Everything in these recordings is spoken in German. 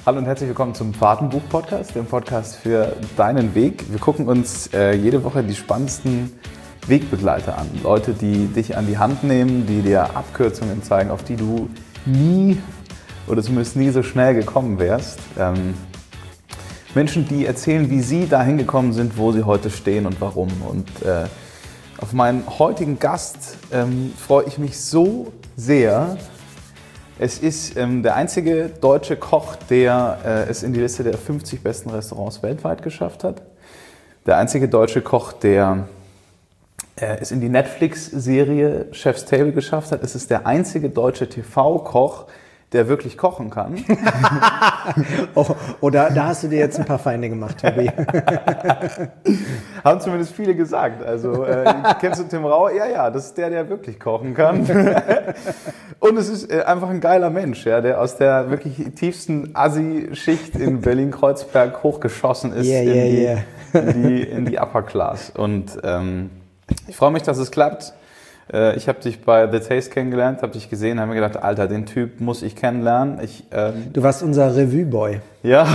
Hallo und herzlich willkommen zum Fahrtenbuch-Podcast, dem Podcast für deinen Weg. Wir gucken uns jede Woche die spannendsten Wegbegleiter an. Leute, die dich an die Hand nehmen, die dir Abkürzungen zeigen, auf die du nie oder zumindest nie so schnell gekommen wärst. Menschen, die erzählen, wie sie dahin gekommen sind, wo sie heute stehen und warum. Und auf meinen heutigen Gast freue ich mich so sehr. Es ist der einzige deutsche Koch, der es in die Liste der 50 besten Restaurants weltweit geschafft hat. Der einzige deutsche Koch, der es in die Netflix-Serie Chef's Table geschafft hat. Es ist der einzige deutsche TV-Koch, der wirklich kochen kann. Da hast du dir jetzt ein paar Feinde gemacht, Tobi. Haben zumindest viele gesagt. Also, kennst du Tim Rau? Ja, das ist der wirklich kochen kann. Und es ist einfach ein geiler Mensch, ja, der aus der wirklich tiefsten Assi-Schicht in Berlin-Kreuzberg hochgeschossen ist in die Upper Class. Und ich freue mich, dass es klappt. Ich habe dich bei The Taste kennengelernt, habe dich gesehen, habe mir gedacht, Alter, den Typ muss ich kennenlernen. Du warst unser Revue-Boy. Ja,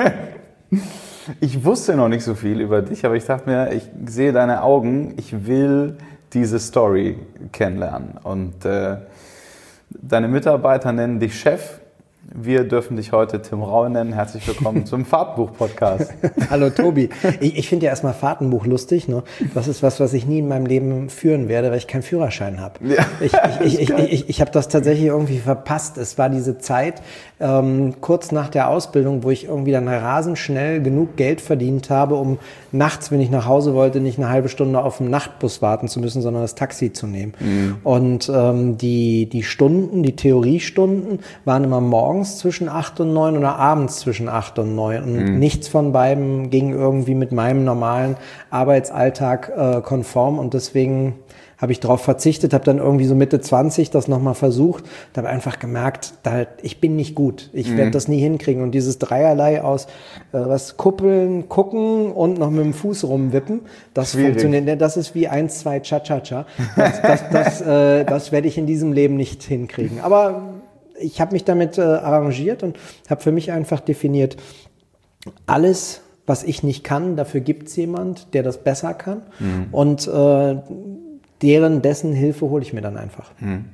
ich wusste noch nicht so viel über dich, aber ich dachte mir, ich sehe deine Augen, ich will diese Story kennenlernen. Und deine Mitarbeiter nennen dich Chef. Wir dürfen dich heute Tim Rau nennen. Herzlich willkommen zum Fahrtenbuch-Podcast. Hallo Tobi. Ich finde ja erstmal Fahrtenbuch lustig. Ne? Das ist was ich nie in meinem Leben führen werde, weil ich keinen Führerschein habe. Ja, ich habe das tatsächlich irgendwie verpasst. Es war diese Zeit kurz nach der Ausbildung, wo ich irgendwie dann rasend schnell genug Geld verdient habe, um nachts, wenn ich nach Hause wollte, nicht eine halbe Stunde auf den Nachtbus warten zu müssen, sondern das Taxi zu nehmen. Mhm. Und die Stunden, die Theoriestunden waren immer morgens zwischen 8 und 9 oder abends zwischen 8 und 9. Und nichts von beiden ging irgendwie mit meinem normalen Arbeitsalltag konform. Und deswegen habe ich darauf verzichtet, habe dann irgendwie so Mitte 20 das nochmal versucht und habe einfach gemerkt, ich bin nicht gut. Ich werde das nie hinkriegen. Und dieses Dreierlei aus kuppeln, gucken und noch mit dem Fuß rumwippen, das funktioniert. Das ist wie 1, 2, Cha-Cha-Cha. Das werde ich in diesem Leben nicht hinkriegen. Aber ich habe mich damit arrangiert und habe für mich einfach definiert, alles, was ich nicht kann, dafür gibt es jemand, der das besser kann. Und dessen Hilfe hole ich mir dann einfach.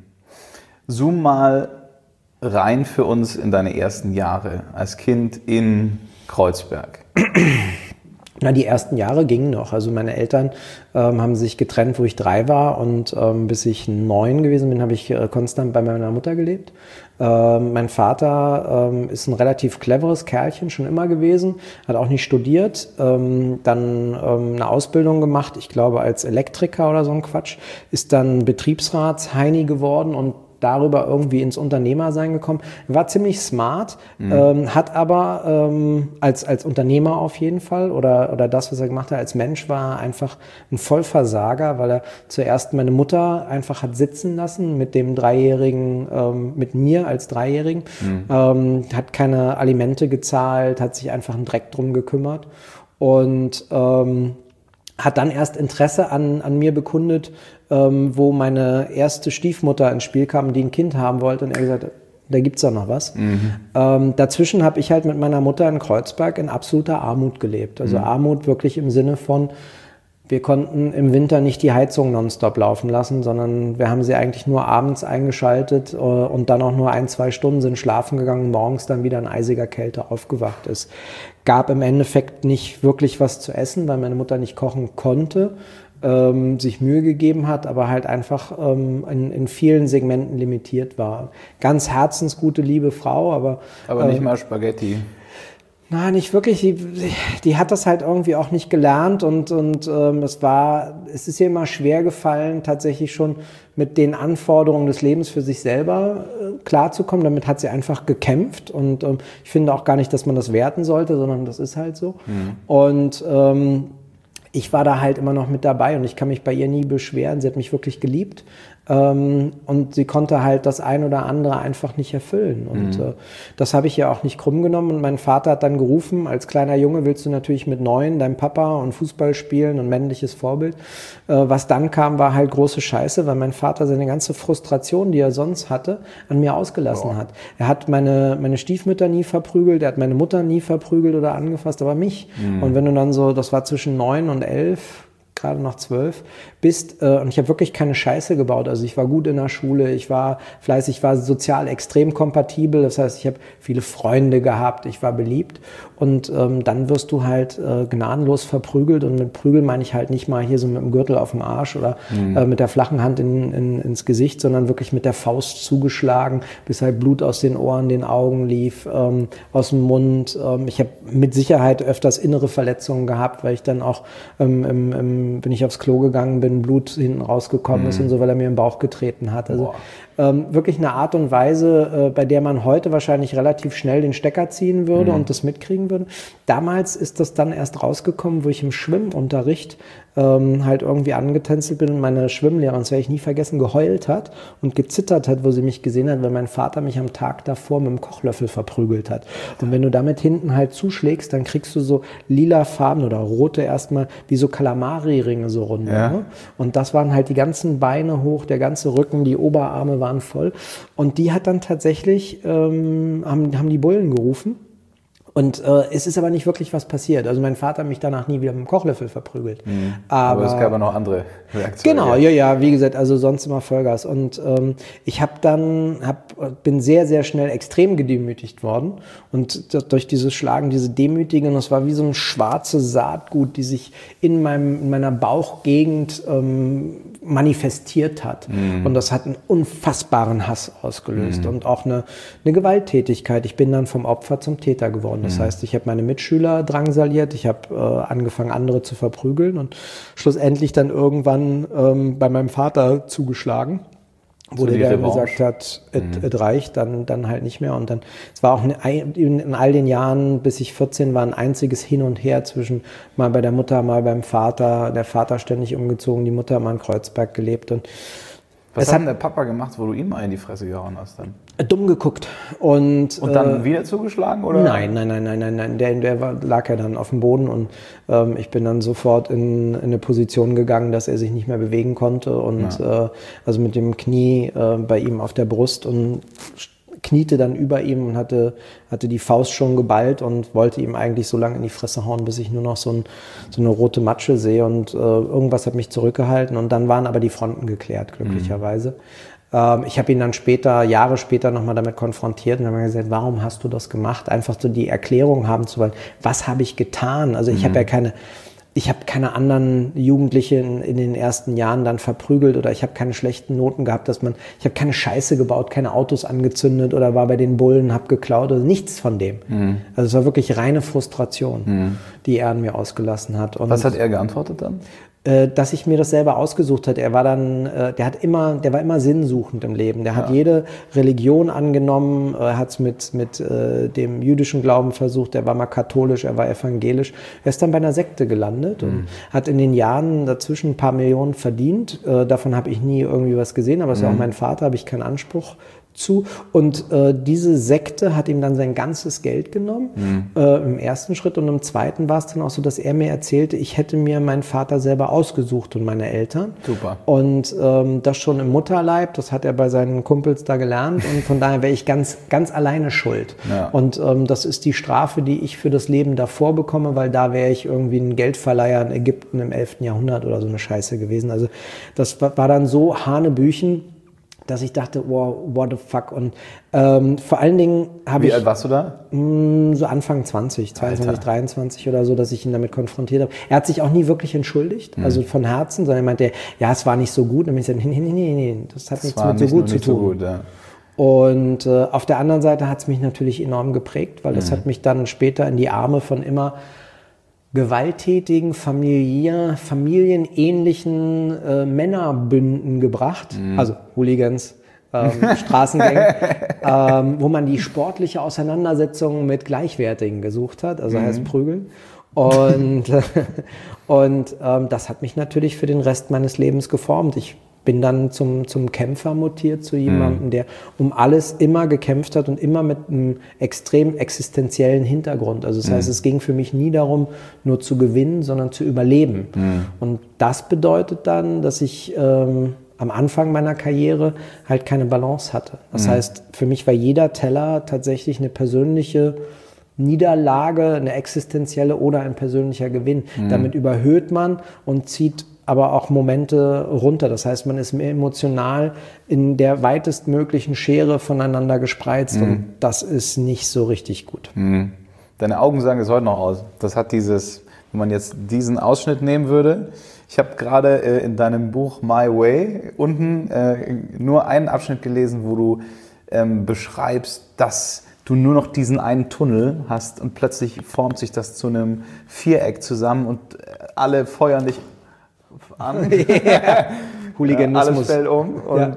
Zoom mal rein für uns in deine ersten Jahre als Kind in Kreuzberg. Na, die ersten Jahre gingen noch. Also meine Eltern haben sich getrennt, wo ich 3 war und bis ich 9 gewesen bin, habe ich konstant bei meiner Mutter gelebt. Mein Vater ist ein relativ cleveres Kerlchen schon immer gewesen, hat auch nicht studiert, dann eine Ausbildung gemacht, ich glaube als Elektriker oder so ein Quatsch, ist dann Betriebsratsheini geworden und darüber irgendwie ins Unternehmersein gekommen. War ziemlich smart, hat aber als Unternehmer auf jeden Fall oder das, was er gemacht hat als Mensch, war einfach ein Vollversager, weil er zuerst meine Mutter einfach hat sitzen lassen mit dem Dreijährigen, mit mir als Dreijährigen, hat keine Alimente gezahlt, hat sich einfach einen Dreck drum gekümmert und hat dann erst Interesse an mir bekundet, wo meine erste Stiefmutter ins Spiel kam, die ein Kind haben wollte und er gesagt hat, da gibt's doch noch was. Dazwischen habe ich halt mit meiner Mutter in Kreuzberg in absoluter Armut gelebt. Also Armut wirklich im Sinne von, wir konnten im Winter nicht die Heizung nonstop laufen lassen, sondern wir haben sie eigentlich nur abends eingeschaltet und dann auch nur 1, 2 Stunden sind schlafen gegangen, morgens dann wieder in eisiger Kälte aufgewacht ist. Gab im Endeffekt nicht wirklich was zu essen, weil meine Mutter nicht kochen konnte, sich Mühe gegeben hat, aber halt einfach in vielen Segmenten limitiert war. Ganz herzensgute, liebe Frau, aber nicht mal Spaghetti. Nein, nicht wirklich. Die hat das halt irgendwie auch nicht gelernt und es ist ihr immer schwer gefallen, tatsächlich schon mit den Anforderungen des Lebens für sich selber klarzukommen. Damit hat sie einfach gekämpft und ich finde auch gar nicht, dass man das werten sollte, sondern das ist halt so. Und ich war da halt immer noch mit dabei und ich kann mich bei ihr nie beschweren. Sie hat mich wirklich geliebt. Und sie konnte halt das ein oder andere einfach nicht erfüllen. Und das habe ich ja auch nicht krumm genommen. Und mein Vater hat dann gerufen, als kleiner Junge willst du natürlich mit 9 dein Papa und Fußball spielen und männliches Vorbild. Was dann kam, war halt große Scheiße, weil mein Vater seine ganze Frustration, die er sonst hatte, an mir ausgelassen hat. Er hat meine Stiefmütter nie verprügelt, er hat meine Mutter nie verprügelt oder angefasst, aber mich. Und wenn du dann so, das war zwischen 9 und 11, gerade noch 12, bist, und ich habe wirklich keine Scheiße gebaut. Also ich war gut in der Schule, ich war fleißig, ich war sozial extrem kompatibel. Das heißt, ich habe viele Freunde gehabt, ich war beliebt. Und dann wirst du halt gnadenlos verprügelt. Und mit Prügeln meine ich halt nicht mal hier so mit dem Gürtel auf dem Arsch oder mit der flachen Hand ins Gesicht, sondern wirklich mit der Faust zugeschlagen, bis halt Blut aus den Ohren, den Augen lief, aus dem Mund. Ich habe mit Sicherheit öfters innere Verletzungen gehabt, weil ich dann auch wenn ich aufs Klo gegangen bin, Blut hinten rausgekommen ist und so, weil er mir im Bauch getreten hat. Also wirklich eine Art und Weise, bei der man heute wahrscheinlich relativ schnell den Stecker ziehen würde und das mitkriegen würde. Damals ist das dann erst rausgekommen, wo ich im Schwimmunterricht halt irgendwie angetänzelt bin und meine Schwimmlehrerin, das werde ich nie vergessen, geheult hat und gezittert hat, wo sie mich gesehen hat, weil mein Vater mich am Tag davor mit dem Kochlöffel verprügelt hat. Und wenn du damit hinten halt zuschlägst, dann kriegst du so lila Farben oder rote erstmal, wie so Kalamari-Ringe so runter. Ja. Ne? Und das waren halt die ganzen Beine hoch, der ganze Rücken, die Oberarme waren voll. Und die hat dann tatsächlich, haben die Bullen gerufen. Und es ist aber nicht wirklich was passiert. Also mein Vater hat mich danach nie wieder mit dem Kochlöffel verprügelt. Aber es gab ja noch andere Reaktionen. Genau, ja, wie gesagt, also sonst immer Vollgas. Und ich bin sehr, sehr schnell extrem gedemütigt worden. Und durch dieses Schlagen, diese Demütigung, das war wie so ein schwarzes Saatgut, die sich in meiner Bauchgegend manifestiert hat. Und das hat einen unfassbaren Hass ausgelöst und auch eine Gewalttätigkeit. Ich bin dann vom Opfer zum Täter geworden. Das heißt, ich habe meine Mitschüler drangsaliert, ich habe angefangen, andere zu verprügeln und schlussendlich dann irgendwann bei meinem Vater zugeschlagen. Wo der gesagt hat, es reicht, dann halt nicht mehr. Und dann, es war auch in all den Jahren, bis ich 14 war, ein einziges Hin und Her zwischen mal bei der Mutter, mal beim Vater. Der Vater ständig umgezogen, die Mutter mal in Kreuzberg gelebt. Und was hat denn der Papa gemacht, wo du ihm mal in die Fresse gehauen hast dann? Dumm geguckt. Und dann wieder zugeschlagen, oder? Nein. Der lag ja dann auf dem Boden und ich bin dann sofort in eine Position gegangen, dass er sich nicht mehr bewegen konnte und also mit dem Knie bei ihm auf der Brust und kniete dann über ihm und hatte die Faust schon geballt und wollte ihm eigentlich so lange in die Fresse hauen, bis ich nur noch so eine rote Matsche sehe und irgendwas hat mich zurückgehalten und dann waren aber die Fronten geklärt, glücklicherweise. Ich habe ihn dann Jahre später nochmal damit konfrontiert und habe gesagt, warum hast du das gemacht? Einfach so die Erklärung haben zu wollen, was habe ich getan? Also ich habe ja keine anderen Jugendlichen in den ersten Jahren dann verprügelt oder ich habe keine schlechten Noten gehabt, ich habe keine Scheiße gebaut, keine Autos angezündet oder war bei den Bullen, habe geklaut oder nichts von dem. Also es war wirklich reine Frustration, die er an mir ausgelassen hat. Und was hat er geantwortet dann? Dass ich mir das selber ausgesucht habe. Er war dann, der war immer sinnsuchend im Leben. Der hat jede Religion angenommen, hat es mit dem jüdischen Glauben versucht. Er war mal katholisch, er war evangelisch. Er ist dann bei einer Sekte gelandet und hat in den Jahren dazwischen ein paar Millionen verdient. Davon habe ich nie irgendwie was gesehen, aber es ist ja auch mein Vater, habe ich keinen Anspruch zu. Und diese Sekte hat ihm dann sein ganzes Geld genommen, im ersten Schritt. Und im zweiten war es dann auch so, dass er mir erzählte, ich hätte mir meinen Vater selber ausgesucht und meine Eltern. Super. Und das schon im Mutterleib, das hat er bei seinen Kumpels da gelernt. Und von daher wäre ich ganz, ganz alleine schuld. Ja. Und das ist die Strafe, die ich für das Leben davor bekomme, weil da wäre ich irgendwie ein Geldverleiher in Ägypten im 11. Jahrhundert oder so eine Scheiße gewesen. Also das war dann so Hanebüchen, dass ich dachte, wow, what the fuck. Und vor allen Dingen habe ich... Wie alt warst du da? So Anfang 20, 22, 23 oder so, dass ich ihn damit konfrontiert habe. Er hat sich auch nie wirklich entschuldigt, also von Herzen, sondern er meinte, ja, es war nicht so gut. Und ich sagte, nee, das hat nichts mit so gut zu tun. So gut, ja. Und auf der anderen Seite hat es mich natürlich enorm geprägt, weil das hat mich dann später in die Arme von immer gewalttätigen, familienähnlichen Männerbünden gebracht, also Hooligans, Straßengang, wo man die sportliche Auseinandersetzung mit Gleichwertigen gesucht hat, also heißt Prügeln. Und das hat mich natürlich für den Rest meines Lebens geformt. Ich bin dann zum Kämpfer mutiert, zu jemandem, der um alles immer gekämpft hat und immer mit einem extrem existenziellen Hintergrund. Also das heißt, es ging für mich nie darum, nur zu gewinnen, sondern zu überleben. Und das bedeutet dann, dass ich am Anfang meiner Karriere halt keine Balance hatte. Das heißt, für mich war jeder Teller tatsächlich eine persönliche Niederlage, eine existenzielle oder ein persönlicher Gewinn. Damit überhöht man und zieht aber auch Momente runter. Das heißt, man ist mehr emotional in der weitestmöglichen Schere voneinander gespreizt und das ist nicht so richtig gut. Deine Augen sagen es heute noch aus. Das hat dieses, wenn man jetzt diesen Ausschnitt nehmen würde, ich habe gerade in deinem Buch My Way unten nur einen Abschnitt gelesen, wo du beschreibst, dass du nur noch diesen einen Tunnel hast und plötzlich formt sich das zu einem Viereck zusammen und alle feuern dich an. Hooliganismus. Alles fällt um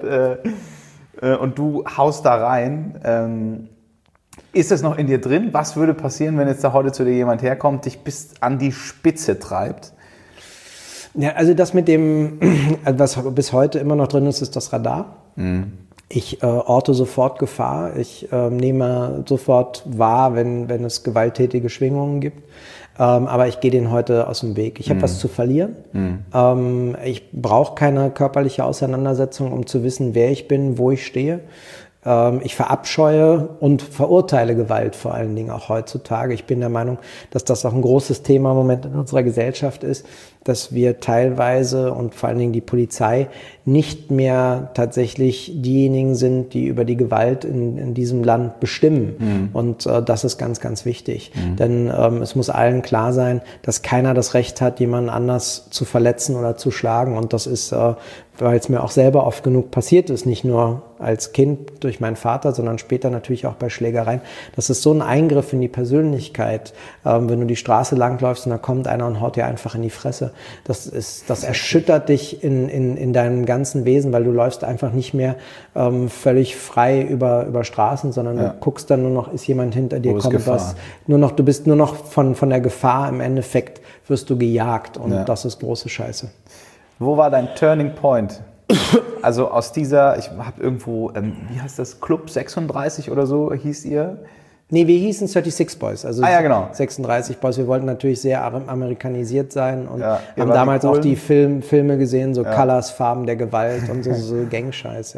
und du haust da rein. Ist das noch in dir drin? Was würde passieren, wenn jetzt da heute zu dir jemand herkommt, dich bis an die Spitze treibt? Ja, also das mit dem, was bis heute immer noch drin ist, ist das Radar. Ich orte sofort Gefahr. Ich nehme sofort wahr, wenn es gewalttätige Schwingungen gibt. Aber ich gehe denen heute aus dem Weg. Ich habe was zu verlieren. Ich brauche keine körperliche Auseinandersetzung, um zu wissen, wer ich bin, wo ich stehe. Ich verabscheue und verurteile Gewalt vor allen Dingen auch heutzutage. Ich bin der Meinung, dass das auch ein großes Thema im Moment in unserer Gesellschaft ist, dass wir teilweise und vor allen Dingen die Polizei nicht mehr tatsächlich diejenigen sind, die über die Gewalt in diesem Land bestimmen. Und das ist ganz, ganz wichtig. Denn es muss allen klar sein, dass keiner das Recht hat, jemanden anders zu verletzen oder zu schlagen. Und das ist, weil es mir auch selber oft genug passiert ist, nicht nur als Kind durch meinen Vater, sondern später natürlich auch bei Schlägereien. Das ist so ein Eingriff in die Persönlichkeit, wenn du die Straße langläufst und da kommt einer und haut dir einfach in die Fresse. Das erschüttert dich in deinem ganzen Wesen, weil du läufst einfach nicht mehr völlig frei über Straßen, sondern du guckst dann nur noch, ist jemand hinter dir, kommt was. Du bist nur noch von der Gefahr, im Endeffekt wirst du gejagt und das ist große Scheiße. Wo war dein Turning Point? Also aus dieser, ich habe irgendwo, wie heißt das, Club 36 oder so hieß ihr? Nee, wir hießen 36 Boys, also ja, genau. 36 Boys. Wir wollten natürlich sehr amerikanisiert sein und haben damals auch die Filme gesehen, so Colors, Farben der Gewalt und so Gangscheiß.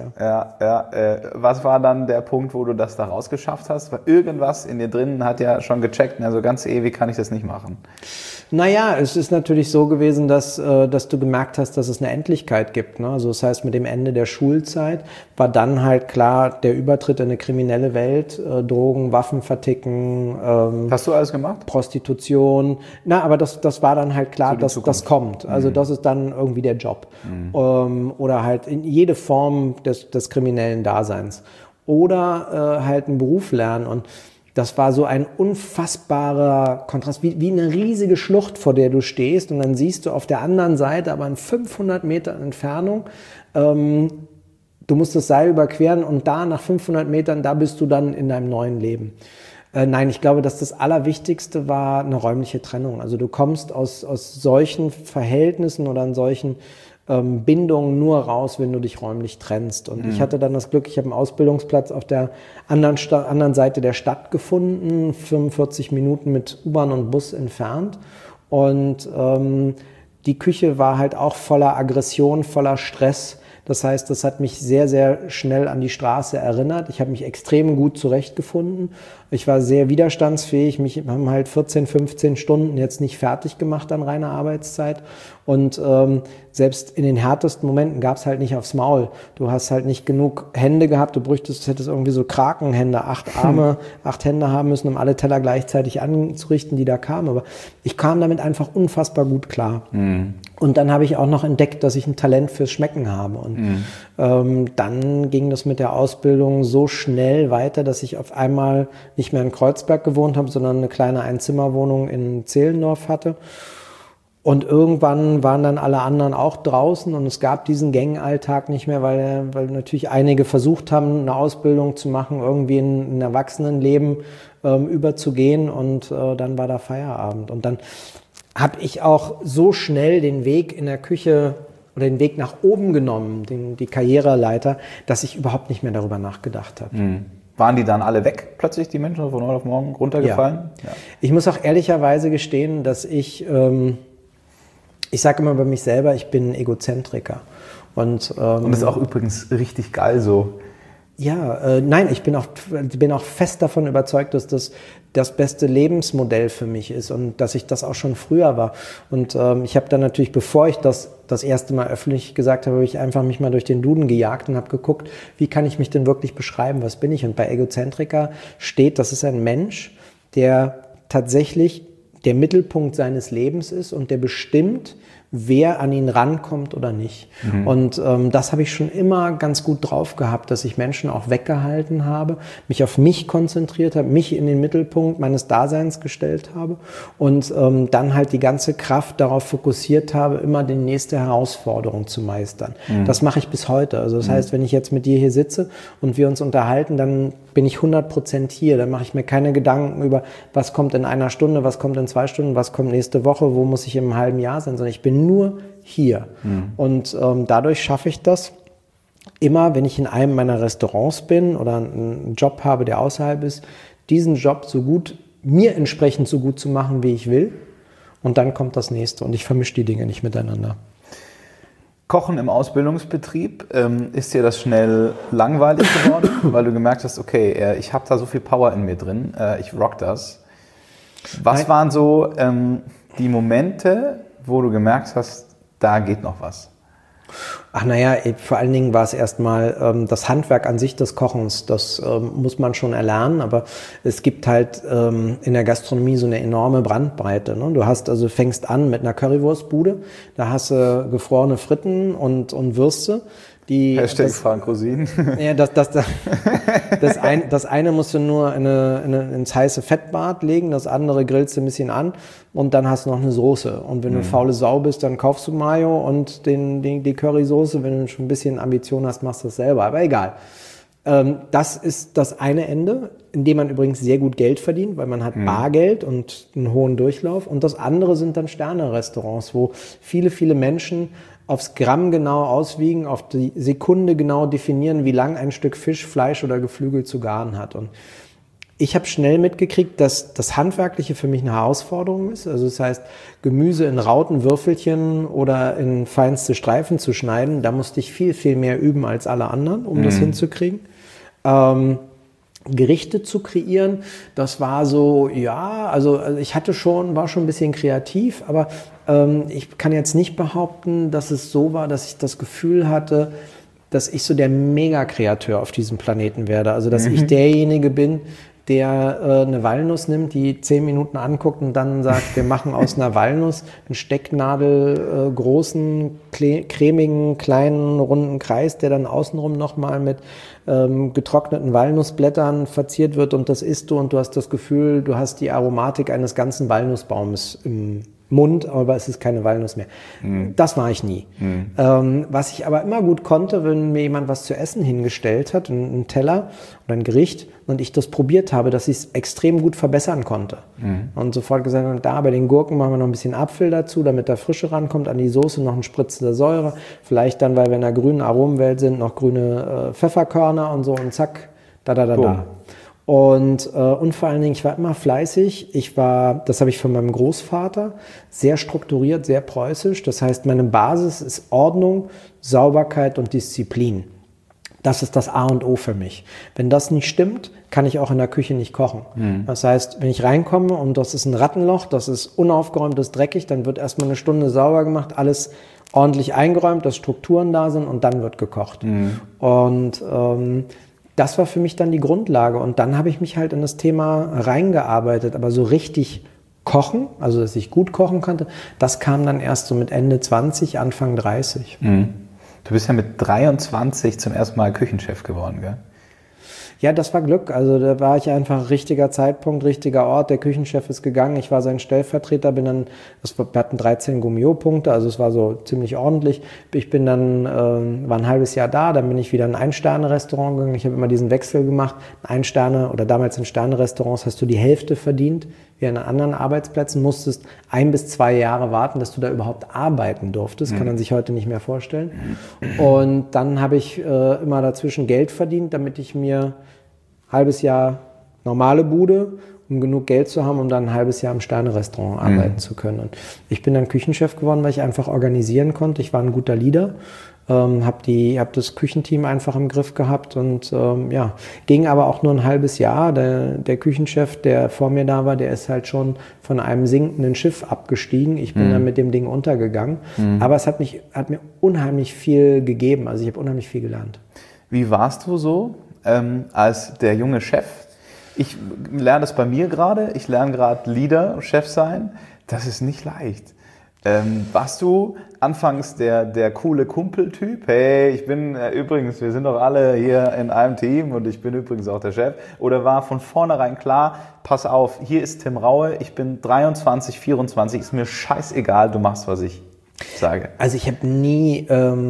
Was war dann der Punkt, wo du das da rausgeschafft hast? Weil irgendwas in dir drin hat ja schon gecheckt, also ganz ewig kann ich das nicht machen. Naja, es ist natürlich so gewesen, dass du gemerkt hast, dass es eine Endlichkeit gibt. Ne? Also das heißt, mit dem Ende der Schulzeit war dann halt klar der Übertritt in eine kriminelle Welt, Drogen, Waffen verticken. Hast du alles gemacht? Prostitution. Aber das war dann halt klar, dass das kommt. Also das ist dann irgendwie der Job. Oder halt in jede Form des kriminellen Daseins. Oder halt einen Beruf lernen und das war so ein unfassbarer Kontrast, wie eine riesige Schlucht, vor der du stehst und dann siehst du auf der anderen Seite, aber in 500 Metern Entfernung, du musst das Seil überqueren und da nach 500 Metern, da bist du dann in deinem neuen Leben. Nein, ich glaube, dass das Allerwichtigste war eine räumliche Trennung. Also du kommst aus solchen Verhältnissen oder an solchen Bindungen nur raus, wenn du dich räumlich trennst. Und ich hatte dann das Glück, ich habe einen Ausbildungsplatz auf der anderen Seite der Stadt gefunden, 45 Minuten mit U-Bahn und Bus entfernt. Und die Küche war halt auch voller Aggression, voller Stress. Das heißt, das hat mich sehr, sehr schnell an die Straße erinnert. Ich habe mich extrem gut zurechtgefunden. Ich war sehr widerstandsfähig. Mich haben halt 14, 15 Stunden jetzt nicht fertig gemacht an reiner Arbeitszeit. Und selbst in den härtesten Momenten gab es halt nicht aufs Maul. Du hast halt nicht genug Hände gehabt. Du hättest irgendwie so Krakenhände, 8 Arme, 8 Hände haben müssen, um alle Teller gleichzeitig anzurichten, die da kamen. Aber ich kam damit einfach unfassbar gut klar. Und dann habe ich auch noch entdeckt, dass ich ein Talent fürs Schmecken habe. Und dann ging das mit der Ausbildung so schnell weiter, dass ich auf einmal nicht mehr in Kreuzberg gewohnt habe, sondern eine kleine Einzimmerwohnung in Zehlendorf hatte. Und irgendwann waren dann alle anderen auch draußen und es gab diesen Gangalltag nicht mehr, weil natürlich einige versucht haben, eine Ausbildung zu machen, irgendwie in ein Erwachsenenleben überzugehen und dann war da Feierabend. Und dann habe ich auch so schnell den Weg in der Küche oder den Weg nach oben genommen, die Karriereleiter, dass ich überhaupt nicht mehr darüber nachgedacht habe. Waren die dann alle weg, plötzlich die Menschen, von heute auf morgen runtergefallen? Ja. Ich muss auch ehrlicherweise gestehen, dass ich sage immer bei mich selber, ich bin Egozentriker. Und das ist auch übrigens richtig geil so. Ja, nein, ich bin auch fest davon überzeugt, dass das beste Lebensmodell für mich ist und dass ich das auch schon früher war. Und ich habe dann natürlich, bevor ich das erste Mal öffentlich gesagt habe, habe ich einfach mich mal durch den Duden gejagt und habe geguckt, wie kann ich mich denn wirklich beschreiben, was bin ich? Und bei Egozentriker steht, das ist ein Mensch, der tatsächlich der Mittelpunkt seines Lebens ist und der bestimmt, wer an ihn rankommt oder nicht. Und das habe ich schon immer ganz gut drauf gehabt, dass ich Menschen auch weggehalten habe, mich auf mich konzentriert habe, mich in den Mittelpunkt meines Daseins gestellt habe und dann halt die ganze Kraft darauf fokussiert habe, immer die nächste Herausforderung zu meistern. Das mache ich bis heute. Also das heißt, wenn ich jetzt mit dir hier sitze und wir uns unterhalten, dann bin ich 100% hier. Dann mache ich mir keine Gedanken über, was kommt in einer Stunde, was kommt in 2 Stunden, was kommt nächste Woche, wo muss ich im halben Jahr sein, sondern ich bin nur hier. Und dadurch schaffe ich das, immer, wenn ich in einem meiner Restaurants bin oder einen Job habe, der außerhalb ist, diesen Job mir entsprechend so gut zu machen, wie ich will. Und dann kommt das nächste und ich vermische die Dinge nicht miteinander. Kochen im Ausbildungsbetrieb, ist dir das schnell langweilig geworden, weil du gemerkt hast, okay, ich habe da so viel Power in mir drin, ich rock das. Was waren so die Momente, wo du gemerkt hast, da geht noch was? Ach naja, vor allen Dingen war es erstmal das Handwerk an sich des Kochens, das muss man schon erlernen, aber es gibt halt in der Gastronomie so eine enorme Bandbreite. Ne? Du fängst an mit einer Currywurstbude, da hast du gefrorene Fritten und Würste. Hashtag Frank Rosin. Ja, das eine musst du nur ins heiße Fettbad legen, das andere grillst du ein bisschen an und dann hast du noch eine Soße. Und wenn du eine faule Sau bist, dann kaufst du Mayo und die Currysoße. Wenn du schon ein bisschen Ambition hast, machst du das selber. Aber egal. Das ist das eine Ende, in dem man übrigens sehr gut Geld verdient, weil man hat Bargeld und einen hohen Durchlauf. Und das andere sind dann Sterne-Restaurants, wo viele, viele Menschen aufs Gramm genau auswiegen, auf die Sekunde genau definieren, wie lang ein Stück Fisch, Fleisch oder Geflügel zu garen hat. Und ich habe schnell mitgekriegt, dass das Handwerkliche für mich eine Herausforderung ist. Also das heißt, Gemüse in Rauten, Würfelchen oder in feinste Streifen zu schneiden, da musste ich viel, viel mehr üben als alle anderen, um das hinzukriegen. Gerichte zu kreieren, das war so, ja, also ich war schon ein bisschen kreativ, aber ich kann jetzt nicht behaupten, dass es so war, dass ich das Gefühl hatte, dass ich so der Mega-Kreateur auf diesem Planeten werde. Also dass ich derjenige bin, der eine Walnuss nimmt, die 10 Minuten anguckt und dann sagt, wir machen aus einer Walnuss einen Stecknadel großen, cremigen, kleinen, runden Kreis, der dann außenrum nochmal mit getrockneten Walnussblättern verziert wird und das isst du und du hast das Gefühl, du hast die Aromatik eines ganzen Walnussbaumes im Mund, aber es ist keine Walnuss mehr. Das war ich nie. Was ich aber immer gut konnte, wenn mir jemand was zu essen hingestellt hat, einen Teller oder ein Gericht, und ich das probiert habe, dass ich es extrem gut verbessern konnte. Und sofort gesagt habe, da bei den Gurken machen wir noch ein bisschen Apfel dazu, damit da Frische rankommt, an die Soße noch ein Spritz der Säure, vielleicht dann, weil wir in der grünen Aromenwelt sind, noch grüne Pfefferkörner und so und zack, da. Und vor allen Dingen, ich war immer fleißig. Das habe ich von meinem Großvater, sehr strukturiert, sehr preußisch. Das heißt, meine Basis ist Ordnung, Sauberkeit und Disziplin. Das ist das A und O für mich. Wenn das nicht stimmt, kann ich auch in der Küche nicht kochen. Das heißt, wenn ich reinkomme und das ist ein Rattenloch, das ist unaufgeräumt, das ist dreckig, dann wird erstmal eine Stunde sauber gemacht, alles ordentlich eingeräumt, dass Strukturen da sind und dann wird gekocht. Und das war für mich dann die Grundlage. Und dann habe ich mich halt in das Thema reingearbeitet. Aber so richtig kochen, also dass ich gut kochen konnte, das kam dann erst so mit Ende 20, Anfang 30. Du bist ja mit 23 zum ersten Mal Küchenchef geworden, gell? Ja, das war Glück. Also da war ich einfach richtiger Zeitpunkt, richtiger Ort. Der Küchenchef ist gegangen. Ich war sein Stellvertreter, wir hatten 13 Gummio-Punkte, also es war so ziemlich ordentlich. Ich bin dann, war ein halbes Jahr da, dann bin ich wieder in ein 1-Sterne-Restaurant gegangen. Ich habe immer diesen Wechsel gemacht. Damals in Sterne-Restaurants hast du die Hälfte verdient wie an anderen Arbeitsplätzen, musstest 1 bis 2 Jahre warten, dass du da überhaupt arbeiten durftest. Kann man sich heute nicht mehr vorstellen. Und dann habe ich immer dazwischen Geld verdient, damit ich mir ein halbes Jahr normale Bude, um genug Geld zu haben, um dann ein halbes Jahr im Sterne-Restaurant arbeiten zu können. Und ich bin dann Küchenchef geworden, weil ich einfach organisieren konnte. Ich war ein guter Leader, hab das Küchenteam einfach im Griff gehabt und ging aber auch nur ein halbes Jahr. Der Küchenchef, der vor mir da war, der ist halt schon von einem sinkenden Schiff abgestiegen. Ich bin dann mit dem Ding untergegangen. Aber es hat mir unheimlich viel gegeben. Also ich habe unheimlich viel gelernt. Wie warst du so als der junge Chef? Ich lerne das bei mir gerade. Ich lerne gerade Leader, Chef sein. Das ist nicht leicht. Warst du anfangs der coole Kumpeltyp? Hey, ich bin übrigens, wir sind doch alle hier in einem Team und ich bin übrigens auch der Chef. Oder war von vornherein klar, pass auf, hier ist Tim Raue, ich bin 23, 24, ist mir scheißegal, du machst, was ich sage. Also ich habe nie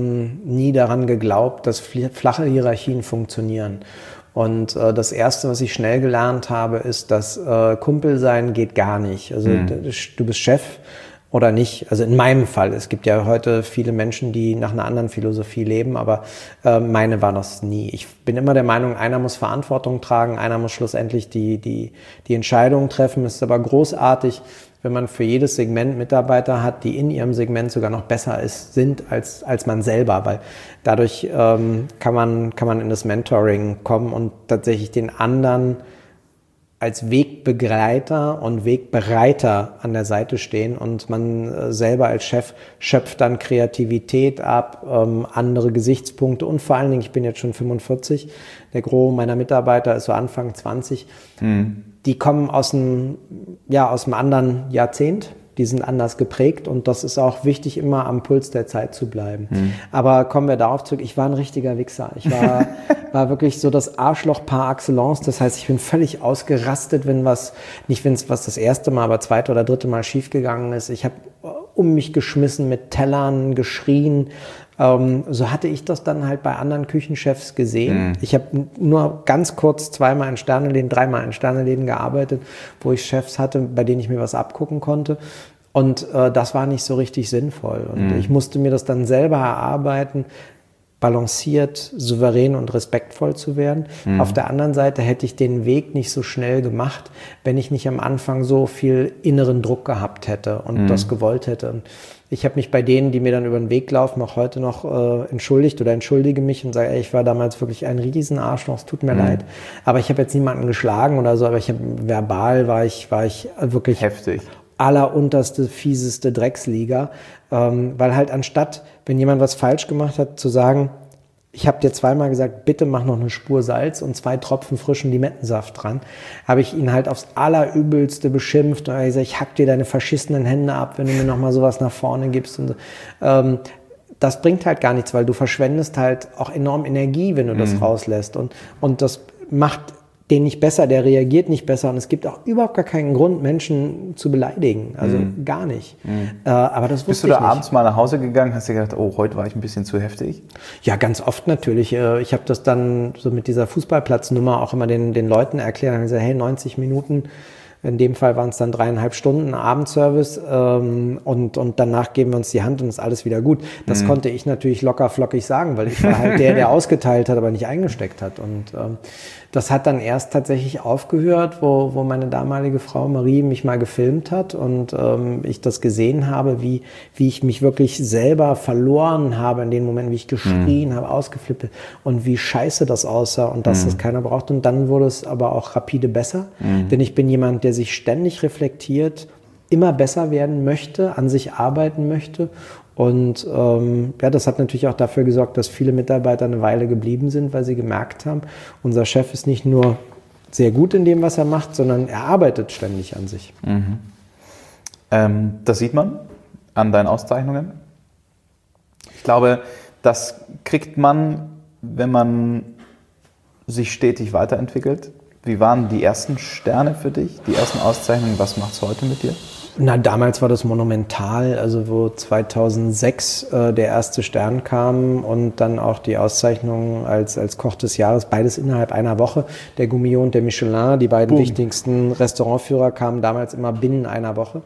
daran geglaubt, dass flache Hierarchien funktionieren. Und das Erste, was ich schnell gelernt habe, ist, dass Kumpel sein geht gar nicht. Also du bist Chef oder nicht. Also in meinem Fall. Es gibt ja heute viele Menschen, die nach einer anderen Philosophie leben, aber meine war das nie. Ich bin immer der Meinung, einer muss Verantwortung tragen, einer muss schlussendlich die Entscheidungen treffen. Es ist aber großartig, wenn man für jedes Segment Mitarbeiter hat, die in ihrem Segment sogar noch besser sind als man selber, weil dadurch kann man in das Mentoring kommen und tatsächlich den anderen als Wegbegleiter und Wegbereiter an der Seite stehen und man selber als Chef schöpft dann Kreativität ab, andere Gesichtspunkte und vor allen Dingen, ich bin jetzt schon 45, der Gros meiner Mitarbeiter ist so Anfang 20, die kommen aus einem anderen Jahrzehnt, die sind anders geprägt und das ist auch wichtig, immer am Puls der Zeit zu bleiben. Aber kommen wir darauf zurück, ich war ein richtiger Wichser. Ich war wirklich so das Arschloch par excellence. Das heißt, ich bin völlig ausgerastet, wenn was das erste Mal, aber zweite oder dritte Mal schiefgegangen ist. Ich habe um mich geschmissen mit Tellern, geschrien. So hatte ich das dann halt bei anderen Küchenchefs gesehen. Ich habe nur ganz kurz 2-mal in Sterneläden, 3-mal in Sterneläden gearbeitet, wo ich Chefs hatte, bei denen ich mir was abgucken konnte. Und das war nicht so richtig sinnvoll. Und ich musste mir das dann selber erarbeiten, balanciert, souverän und respektvoll zu werden. Auf der anderen Seite hätte ich den Weg nicht so schnell gemacht, wenn ich nicht am Anfang so viel inneren Druck gehabt hätte und das gewollt hätte. Und ich habe mich bei denen, die mir dann über den Weg laufen, auch heute noch entschuldigt oder entschuldige mich und sage, ey, ich war damals wirklich ein riesen Arschloch, es tut mir leid. Aber ich habe jetzt niemanden geschlagen oder so, aber verbal war ich wirklich heftig. Allerunterste, fieseste Drecksliga, weil halt anstatt, wenn jemand was falsch gemacht hat, zu sagen, ich habe dir 2-mal gesagt, bitte mach noch eine Spur Salz und 2 Tropfen frischen Limettensaft dran, habe ich ihn halt aufs Allerübelste beschimpft und gesagt, ich hack dir deine verschissenen Hände ab, wenn du mir noch mal sowas nach vorne gibst. Und so. Das bringt halt gar nichts, weil du verschwendest halt auch enorm Energie, wenn du das rauslässt und das macht den nicht besser, der reagiert nicht besser und es gibt auch überhaupt gar keinen Grund, Menschen zu beleidigen, also gar nicht. Aber das wusste ich nicht. Bist du da abends mal nach Hause gegangen, hast dir gedacht, oh, heute war ich ein bisschen zu heftig? Ja, ganz oft natürlich. Ich habe das dann so mit dieser Fußballplatznummer auch immer den Leuten erklärt und gesagt, hey, 90 Minuten, in dem Fall waren es dann 3,5 Stunden Abendservice und danach geben wir uns die Hand und ist alles wieder gut. Das konnte ich natürlich locker flockig sagen, weil ich war halt der ausgeteilt hat, aber nicht eingesteckt hat. Und das hat dann erst tatsächlich aufgehört, wo meine damalige Frau Marie mich mal gefilmt hat und ich das gesehen habe, wie ich mich wirklich selber verloren habe in den Momenten, wie ich geschrien habe, ausgeflippt und wie scheiße das aussah und dass das keiner braucht. Und dann wurde es aber auch rapide besser, denn ich bin jemand, der sich ständig reflektiert, immer besser werden möchte, an sich arbeiten möchte. Und das hat natürlich auch dafür gesorgt, dass viele Mitarbeiter eine Weile geblieben sind, weil sie gemerkt haben, unser Chef ist nicht nur sehr gut in dem, was er macht, sondern er arbeitet ständig an sich. Das sieht man an deinen Auszeichnungen. Ich glaube, das kriegt man, wenn man sich stetig weiterentwickelt. Wie waren die ersten Sterne für dich, die ersten Auszeichnungen? Was macht es heute mit dir? Na, damals war das monumental, also wo 2006 der erste Stern kam und dann auch die Auszeichnung als Koch des Jahres, beides innerhalb einer Woche. Der Gourmillon und der Michelin, die beiden wichtigsten Restaurantführer, kamen damals immer binnen einer Woche.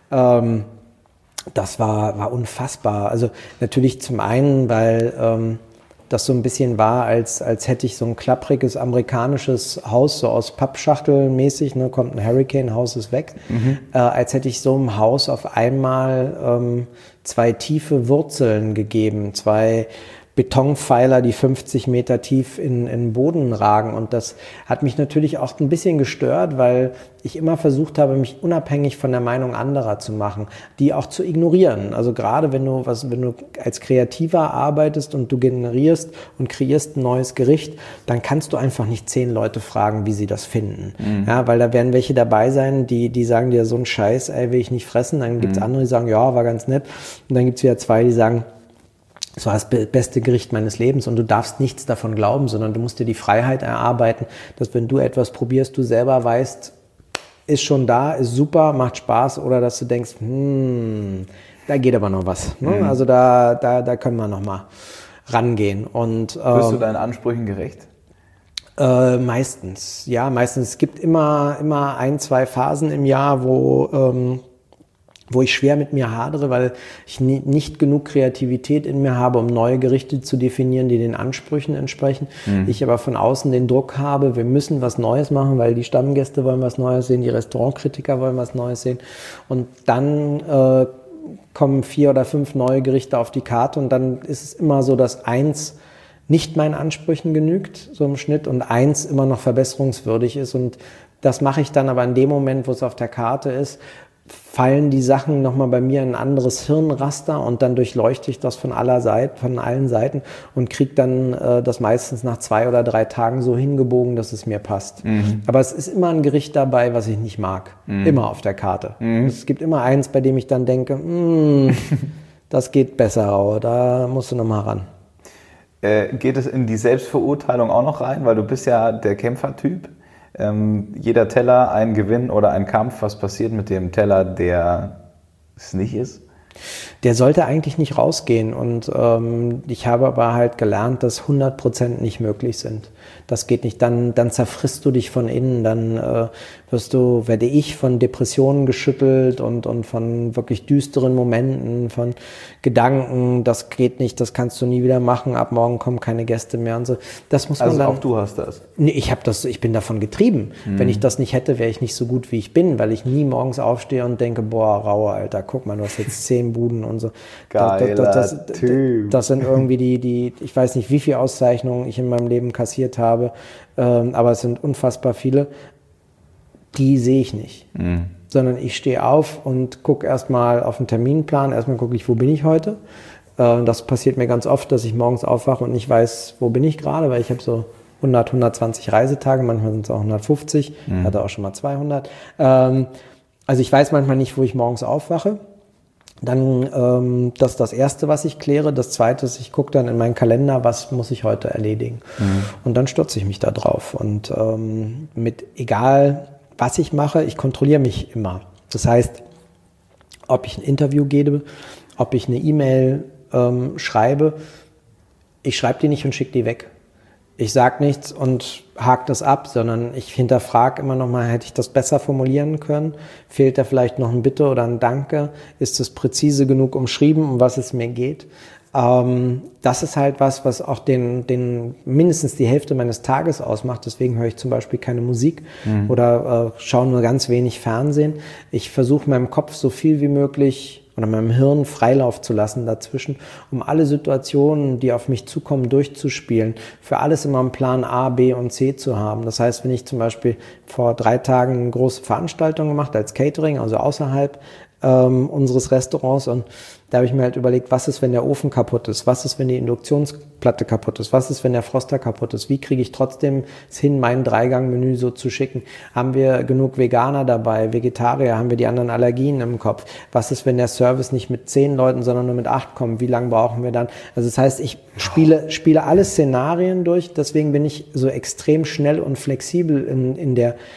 Das war unfassbar. Also natürlich zum einen, weil das so ein bisschen war, als hätte ich so ein klappriges amerikanisches Haus, so aus Pappschachtel mäßig, ne, kommt ein Hurricane, Haus ist weg. Als hätte ich so einem Haus auf einmal 2 tiefe Wurzeln gegeben, 2 Betonpfeiler, die 50 Meter tief in den Boden ragen. Und das hat mich natürlich auch ein bisschen gestört, weil ich immer versucht habe, mich unabhängig von der Meinung anderer zu machen, die auch zu ignorieren. Also gerade wenn du als Kreativer arbeitest und du generierst und kreierst ein neues Gericht, dann kannst du einfach nicht 10 Leute fragen, wie sie das finden. Ja, weil da werden welche dabei sein, die sagen dir, so einen Scheiß, ey, will ich nicht fressen. Dann gibt's andere, die sagen, ja, war ganz nett. Und dann gibt's wieder 2, die sagen, das war das beste Gericht meines Lebens und du darfst nichts davon glauben, sondern du musst dir die Freiheit erarbeiten, dass wenn du etwas probierst, du selber weißt, ist schon da, ist super, macht Spaß, oder dass du denkst, da geht aber noch was. Ne? Also da können wir noch mal rangehen. Und, wirst du deinen Ansprüchen gerecht? Meistens, ja, meistens. Es gibt immer 1, 2 Phasen im Jahr, wo ich schwer mit mir hadere, weil ich nicht genug Kreativität in mir habe, um neue Gerichte zu definieren, die den Ansprüchen entsprechen. Ich aber von außen den Druck habe, wir müssen was Neues machen, weil die Stammgäste wollen was Neues sehen, die Restaurantkritiker wollen was Neues sehen. Und dann kommen 4 oder 5 neue Gerichte auf die Karte und dann ist es immer so, dass 1 nicht meinen Ansprüchen genügt, so im Schnitt, und 1 immer noch verbesserungswürdig ist. Und das mache ich dann aber in dem Moment, wo es auf der Karte ist, fallen die Sachen nochmal bei mir in ein anderes Hirnraster und dann durchleuchte ich das von allen Seiten und kriege dann das meistens nach 2 oder 3 Tagen so hingebogen, dass es mir passt. Aber es ist immer ein Gericht dabei, was ich nicht mag. Immer auf der Karte. Es gibt immer eins, bei dem ich dann denke, das geht besser, da musst du nochmal ran. Geht es in die Selbstverurteilung auch noch rein? Weil du bist ja der Kämpfertyp. Jeder Teller ein Gewinn oder ein Kampf. Was passiert mit dem Teller, der es nicht ist? Der sollte eigentlich nicht rausgehen und ich habe aber halt gelernt, dass 100% nicht möglich sind. Das geht nicht, dann zerfrisst du dich von innen, dann werde ich von Depressionen geschüttelt und von wirklich düsteren Momenten, von Gedanken, das geht nicht, das kannst du nie wieder machen, ab morgen kommen keine Gäste mehr und so. Das muss man also dann, auch du hast das? Nee, ich bin davon getrieben. Wenn ich das nicht hätte, wäre ich nicht so gut, wie ich bin, weil ich nie morgens aufstehe und denke, boah, Raue, Alter, guck mal, du hast jetzt 10 Buden und so. Geiler Typ. Das sind irgendwie die, ich weiß nicht, wie viele Auszeichnungen ich in meinem Leben kassiert habe, aber es sind unfassbar viele. Die sehe ich nicht, sondern ich stehe auf und gucke erstmal auf den Terminplan. Erstmal gucke ich, wo bin ich heute? Das passiert mir ganz oft, dass ich morgens aufwache und nicht weiß, wo bin ich gerade, weil ich habe so 100, 120 Reisetage, manchmal sind es auch 150, hatte auch schon mal 200. Also ich weiß manchmal nicht, wo ich morgens aufwache. Dann das ist das Erste, was ich kläre. Das Zweite ist, ich gucke dann in meinen Kalender, was muss ich heute erledigen. Und dann stürze ich mich da drauf. Und egal was ich mache, ich kontrolliere mich immer. Das heißt, ob ich ein Interview gebe, ob ich eine E-Mail schreibe, ich schreibe die nicht und schicke die weg. Ich sage nichts und hake das ab, sondern ich hinterfrage immer noch mal, hätte ich das besser formulieren können? Fehlt da vielleicht noch ein Bitte oder ein Danke? Ist es präzise genug umschrieben, um was es mir geht? Das ist halt was auch den mindestens die Hälfte meines Tages ausmacht. Deswegen höre ich zum Beispiel keine Musik oder schaue nur ganz wenig Fernsehen. Ich versuche meinem Kopf so viel wie möglich oder meinem Hirn Freilauf zu lassen dazwischen, um alle Situationen, die auf mich zukommen, durchzuspielen. Für alles immer einen Plan A, B und C zu haben. Das heißt, wenn ich zum Beispiel vor 3 Tagen eine große Veranstaltung gemacht als Catering, also außerhalb unseres Restaurants, und da habe ich mir halt überlegt, was ist, wenn der Ofen kaputt ist? Was ist, wenn die Induktionsplatte kaputt ist? Was ist, wenn der Froster kaputt ist? Wie kriege ich trotzdem es hin, mein 3-Gang-Menü so zu schicken? Haben wir genug Veganer dabei, Vegetarier? Haben wir die anderen Allergien im Kopf? Was ist, wenn der Service nicht mit 10 Leuten, sondern nur mit 8 kommt? Wie lange brauchen wir dann? Also das heißt, ich spiele alle Szenarien durch, deswegen bin ich so extrem schnell und flexibel in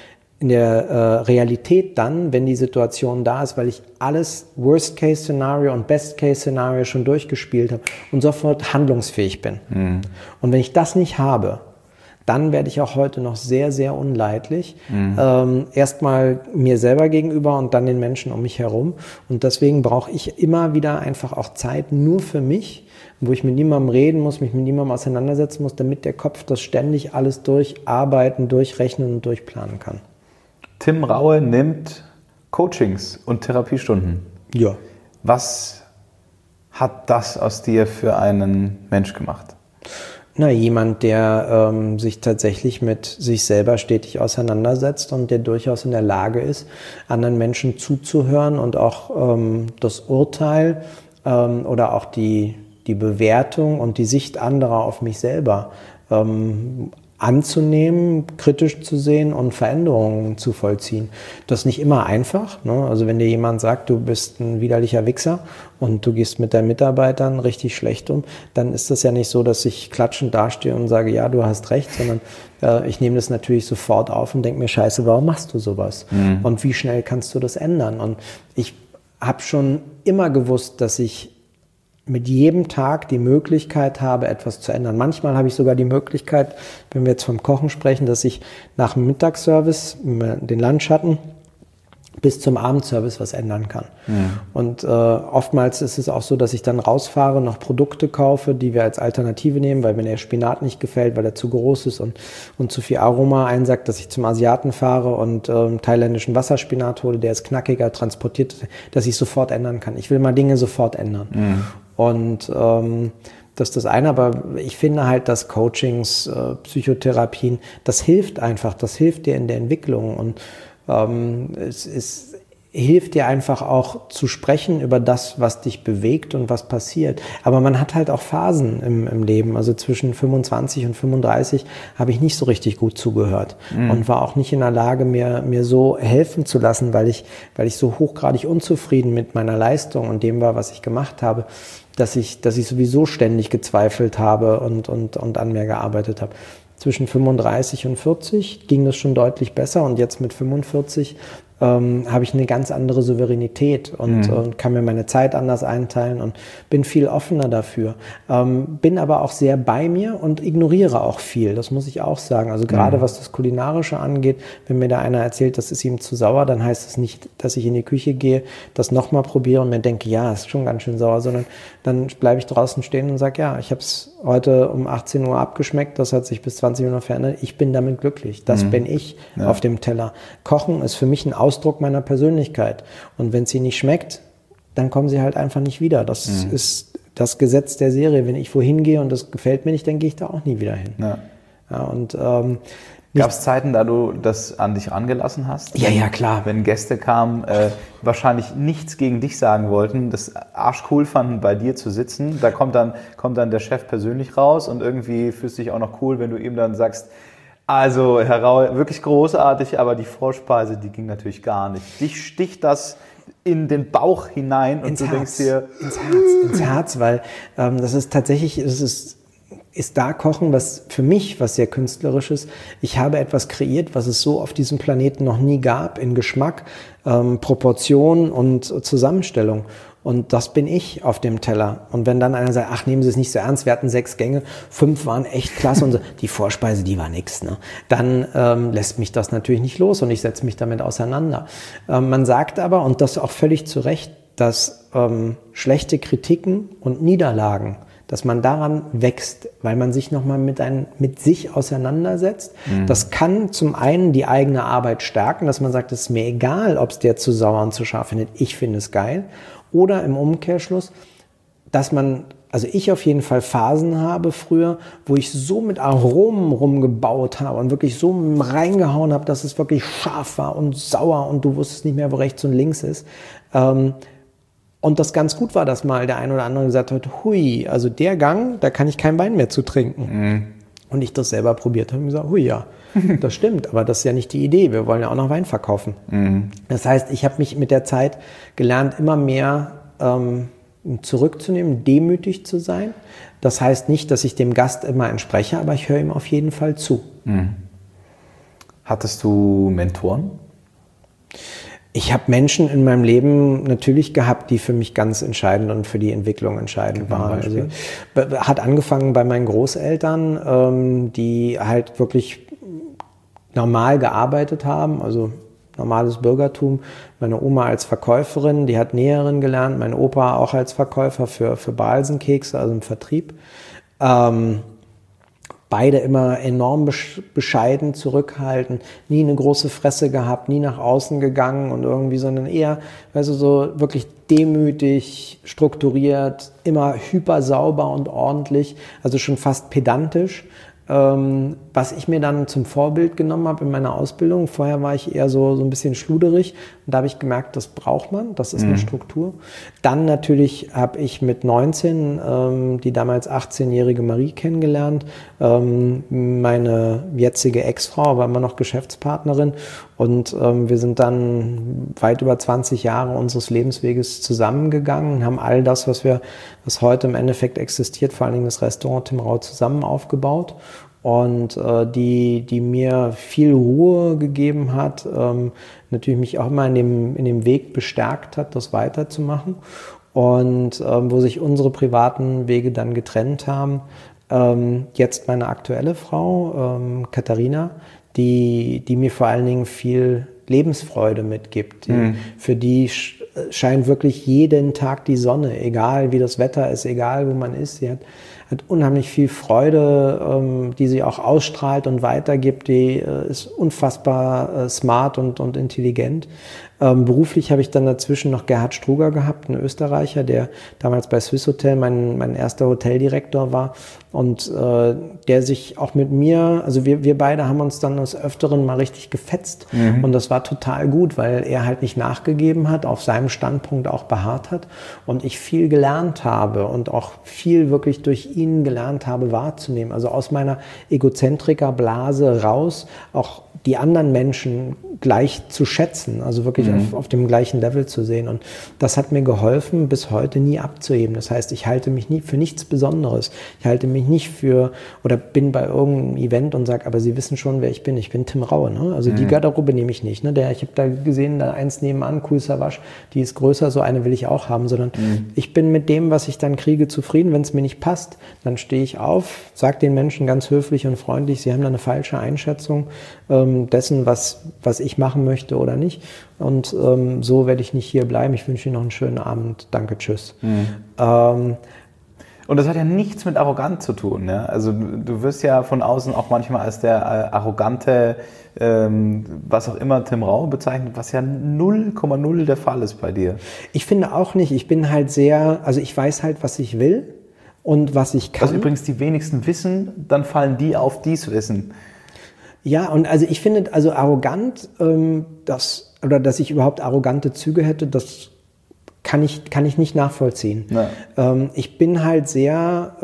Realität dann, wenn die Situation da ist, weil ich alles Worst-Case-Szenario und Best-Case-Szenario schon durchgespielt habe und sofort handlungsfähig bin. Und wenn ich das nicht habe, dann werde ich auch heute noch sehr, sehr unleidlich. Erstmal mir selber gegenüber und dann den Menschen um mich herum. Und deswegen brauche ich immer wieder einfach auch Zeit nur für mich, wo ich mit niemandem reden muss, mich mit niemandem auseinandersetzen muss, damit der Kopf das ständig alles durcharbeiten, durchrechnen und durchplanen kann. Tim Raue nimmt Coachings und Therapiestunden. Ja. Was hat das aus dir für einen Mensch gemacht? Na, jemand, der sich tatsächlich mit sich selber stetig auseinandersetzt und der durchaus in der Lage ist, anderen Menschen zuzuhören und auch das Urteil oder auch die Bewertung und die Sicht anderer auf mich selber anzunehmen, kritisch zu sehen und Veränderungen zu vollziehen. Das ist nicht immer einfach, ne? Also wenn dir jemand sagt, du bist ein widerlicher Wichser und du gehst mit deinen Mitarbeitern richtig schlecht um, dann ist das ja nicht so, dass ich klatschend dastehe und sage, ja, du hast recht, sondern ich nehme das natürlich sofort auf und denke mir, scheiße, warum machst du sowas? Und wie schnell kannst du das ändern? Und ich habe schon immer gewusst, dass ich mit jedem Tag die Möglichkeit habe, etwas zu ändern. Manchmal habe ich sogar die Möglichkeit, wenn wir jetzt vom Kochen sprechen, dass ich nach dem Mittagsservice, den Lunch hatten, bis zum Abendservice was ändern kann. Und oftmals ist es auch so, dass ich dann rausfahre, noch Produkte kaufe, die wir als Alternative nehmen, weil mir der Spinat nicht gefällt, weil er zu groß ist und zu viel Aroma einsackt, dass ich zum Asiaten fahre und thailändischen Wasserspinat hole, der ist knackiger, transportiert, dass ich sofort ändern kann. Ich will mal Dinge sofort ändern. Und das ist das eine, aber ich finde halt, dass Coachings, Psychotherapien, das hilft einfach, das hilft dir in der Entwicklung und es hilft dir einfach auch zu sprechen über das, was dich bewegt und was passiert. Aber man hat halt auch Phasen im Leben. Also zwischen 25 und 35 habe ich nicht so richtig gut zugehört und war auch nicht in der Lage, mir so helfen zu lassen, weil ich so hochgradig unzufrieden mit meiner Leistung und dem war, was ich gemacht habe, dass ich sowieso ständig gezweifelt habe und an mir gearbeitet habe. Zwischen 35 und 40 ging das schon deutlich besser und jetzt mit 45 habe ich eine ganz andere Souveränität und kann mir meine Zeit anders einteilen und bin viel offener dafür. Bin aber auch sehr bei mir und ignoriere auch viel, das muss ich auch sagen. Also gerade was das Kulinarische angeht, wenn mir da einer erzählt, das ist ihm zu sauer, dann heißt es nicht, dass ich in die Küche gehe, das nochmal probiere und mir denke, ja, ist schon ganz schön sauer, sondern dann bleibe ich draußen stehen und sage, ja, ich habe es heute um 18 Uhr abgeschmeckt, das hat sich bis 20 Uhr noch verändert, ich bin damit glücklich, das bin ich auf dem Teller. Kochen ist für mich ein Ausdruck meiner Persönlichkeit und wenn es ihnen nicht schmeckt, dann kommen sie halt einfach nicht wieder. Das ist das Gesetz der Serie. Wenn ich wohin gehe und das gefällt mir nicht, dann gehe ich da auch nie wieder hin. Und gab es Zeiten, da du das an dich rangelassen hast? Ja, klar. Wenn Gäste kamen, wahrscheinlich nichts gegen dich sagen wollten, das arschcool fanden, bei dir zu sitzen. Da kommt dann der Chef persönlich raus und irgendwie fühlst du dich auch noch cool, wenn du ihm dann sagst, also Herr Raue, wirklich großartig, aber die Vorspeise, die ging natürlich gar nicht. Dich sticht das in den Bauch hinein und du denkst dir... Ins Herz, weil das ist tatsächlich... ist da Kochen, was für mich was sehr Künstlerisches. Ich habe etwas kreiert, was es so auf diesem Planeten noch nie gab, in Geschmack, Proportion und Zusammenstellung. Und das bin ich auf dem Teller. Und wenn dann einer sagt, ach, nehmen Sie es nicht so ernst, wir hatten 6 Gänge, 5 waren echt klasse und so, die Vorspeise, die war nix, ne? Dann lässt mich das natürlich nicht los und ich setze mich damit auseinander. Man sagt aber, und das auch völlig zu Recht, dass schlechte Kritiken und Niederlagen, dass man daran wächst, weil man sich nochmal mit sich auseinandersetzt. Das kann zum einen die eigene Arbeit stärken, dass man sagt, es ist mir egal, ob es der zu sauer und zu scharf findet, ich finde es geil. Oder im Umkehrschluss, dass also ich auf jeden Fall Phasen habe früher, wo ich so mit Aromen rumgebaut habe und wirklich so reingehauen habe, dass es wirklich scharf war und sauer und du wusstest nicht mehr, wo rechts und links ist. Und das ganz gut war, dass mal der ein oder andere gesagt hat, hui, also der Gang, da kann ich kein Wein mehr zu trinken. Und ich das selber probiert habe und gesagt, hui, ja, das stimmt, aber das ist ja nicht die Idee, wir wollen ja auch noch Wein verkaufen. Das heißt, ich habe mich mit der Zeit gelernt, immer mehr zurückzunehmen, demütig zu sein. Das heißt nicht, dass ich dem Gast immer entspreche, aber ich höre ihm auf jeden Fall zu. Hattest du Mentoren? Ich habe Menschen in meinem Leben natürlich gehabt, die für mich ganz entscheidend und für die Entwicklung entscheidend waren. Also, hat angefangen bei meinen Großeltern, die halt wirklich normal gearbeitet haben, also normales Bürgertum. Meine Oma als Verkäuferin, die hat Näherin gelernt, mein Opa auch als Verkäufer für Balsenkekse, also im Vertrieb. Beide immer enorm bescheiden, zurückhaltend, nie eine große Fresse gehabt, nie nach außen gegangen und irgendwie, sondern eher, weißt du, so wirklich demütig, strukturiert, immer hyper sauber und ordentlich, also schon fast pedantisch. Was ich mir dann zum Vorbild genommen habe in meiner Ausbildung, vorher war ich eher so ein bisschen schluderig und da habe ich gemerkt, das braucht man, das ist eine Struktur. Dann natürlich habe ich mit 19 die damals 18-jährige Marie kennengelernt, meine jetzige Ex-Frau war immer noch Geschäftspartnerin und wir sind dann weit über 20 Jahre unseres Lebensweges zusammengegangen und haben all das, was heute im Endeffekt existiert, vor allen Dingen das Restaurant Tim Rau, zusammen aufgebaut. Und die mir viel Ruhe gegeben hat, natürlich mich auch immer in dem Weg bestärkt hat, das weiterzumachen. Und wo sich unsere privaten Wege dann getrennt haben, jetzt meine aktuelle Frau, Katharina, die mir vor allen Dingen viel Lebensfreude mitgibt. Für die scheint wirklich jeden Tag die Sonne, egal wie das Wetter ist, egal wo man ist. Sie hat unheimlich viel Freude, die sie auch ausstrahlt und weitergibt. Die ist unfassbar smart und intelligent. Beruflich habe ich dann dazwischen noch Gerhard Struger gehabt, einen Österreicher, der damals bei Swiss Hotel mein erster Hoteldirektor war und der sich auch mit mir, also wir beide haben uns dann des Öfteren mal richtig gefetzt und das war total gut, weil er halt nicht nachgegeben hat, auf seinem Standpunkt auch beharrt hat und ich viel gelernt habe und auch viel wirklich durch ihn gelernt habe wahrzunehmen, also aus meiner Egozentrikerblase raus, auch die anderen Menschen gleich zu schätzen, also wirklich auf dem gleichen Level zu sehen. Und das hat mir geholfen, bis heute nie abzuheben. Das heißt, ich halte mich nie für nichts Besonderes. Ich halte mich nicht für, oder bin bei irgendeinem Event und sage, aber Sie wissen schon, wer ich bin. Ich bin Tim Raue. Ne? Also die Garderobe nehme ich nicht. Ne? Ich habe da gesehen, da eins nebenan, Cool Savage, die ist größer, so eine will ich auch haben, sondern ich bin mit dem, was ich dann kriege, zufrieden. Wenn es mir nicht passt, dann stehe ich auf, sage den Menschen ganz höflich und freundlich, sie haben da eine falsche Einschätzung dessen, was ich machen möchte oder nicht. Und so werde ich nicht hier bleiben. Ich wünsche Ihnen noch einen schönen Abend. Danke, tschüss. Und das hat ja nichts mit arrogant zu tun. Ne? Also du wirst ja von außen auch manchmal als der arrogante, was auch immer, Tim Rau bezeichnet, was ja 0,0 der Fall ist bei dir. Ich finde auch nicht. Ich bin halt also ich weiß halt, was ich will und was ich kann. Was übrigens die wenigsten wissen, dann fallen die auf, die es wissen. Ja, und also ich finde, also arrogant, dass ich überhaupt arrogante Züge hätte, das kann ich nicht nachvollziehen. Ich bin halt sehr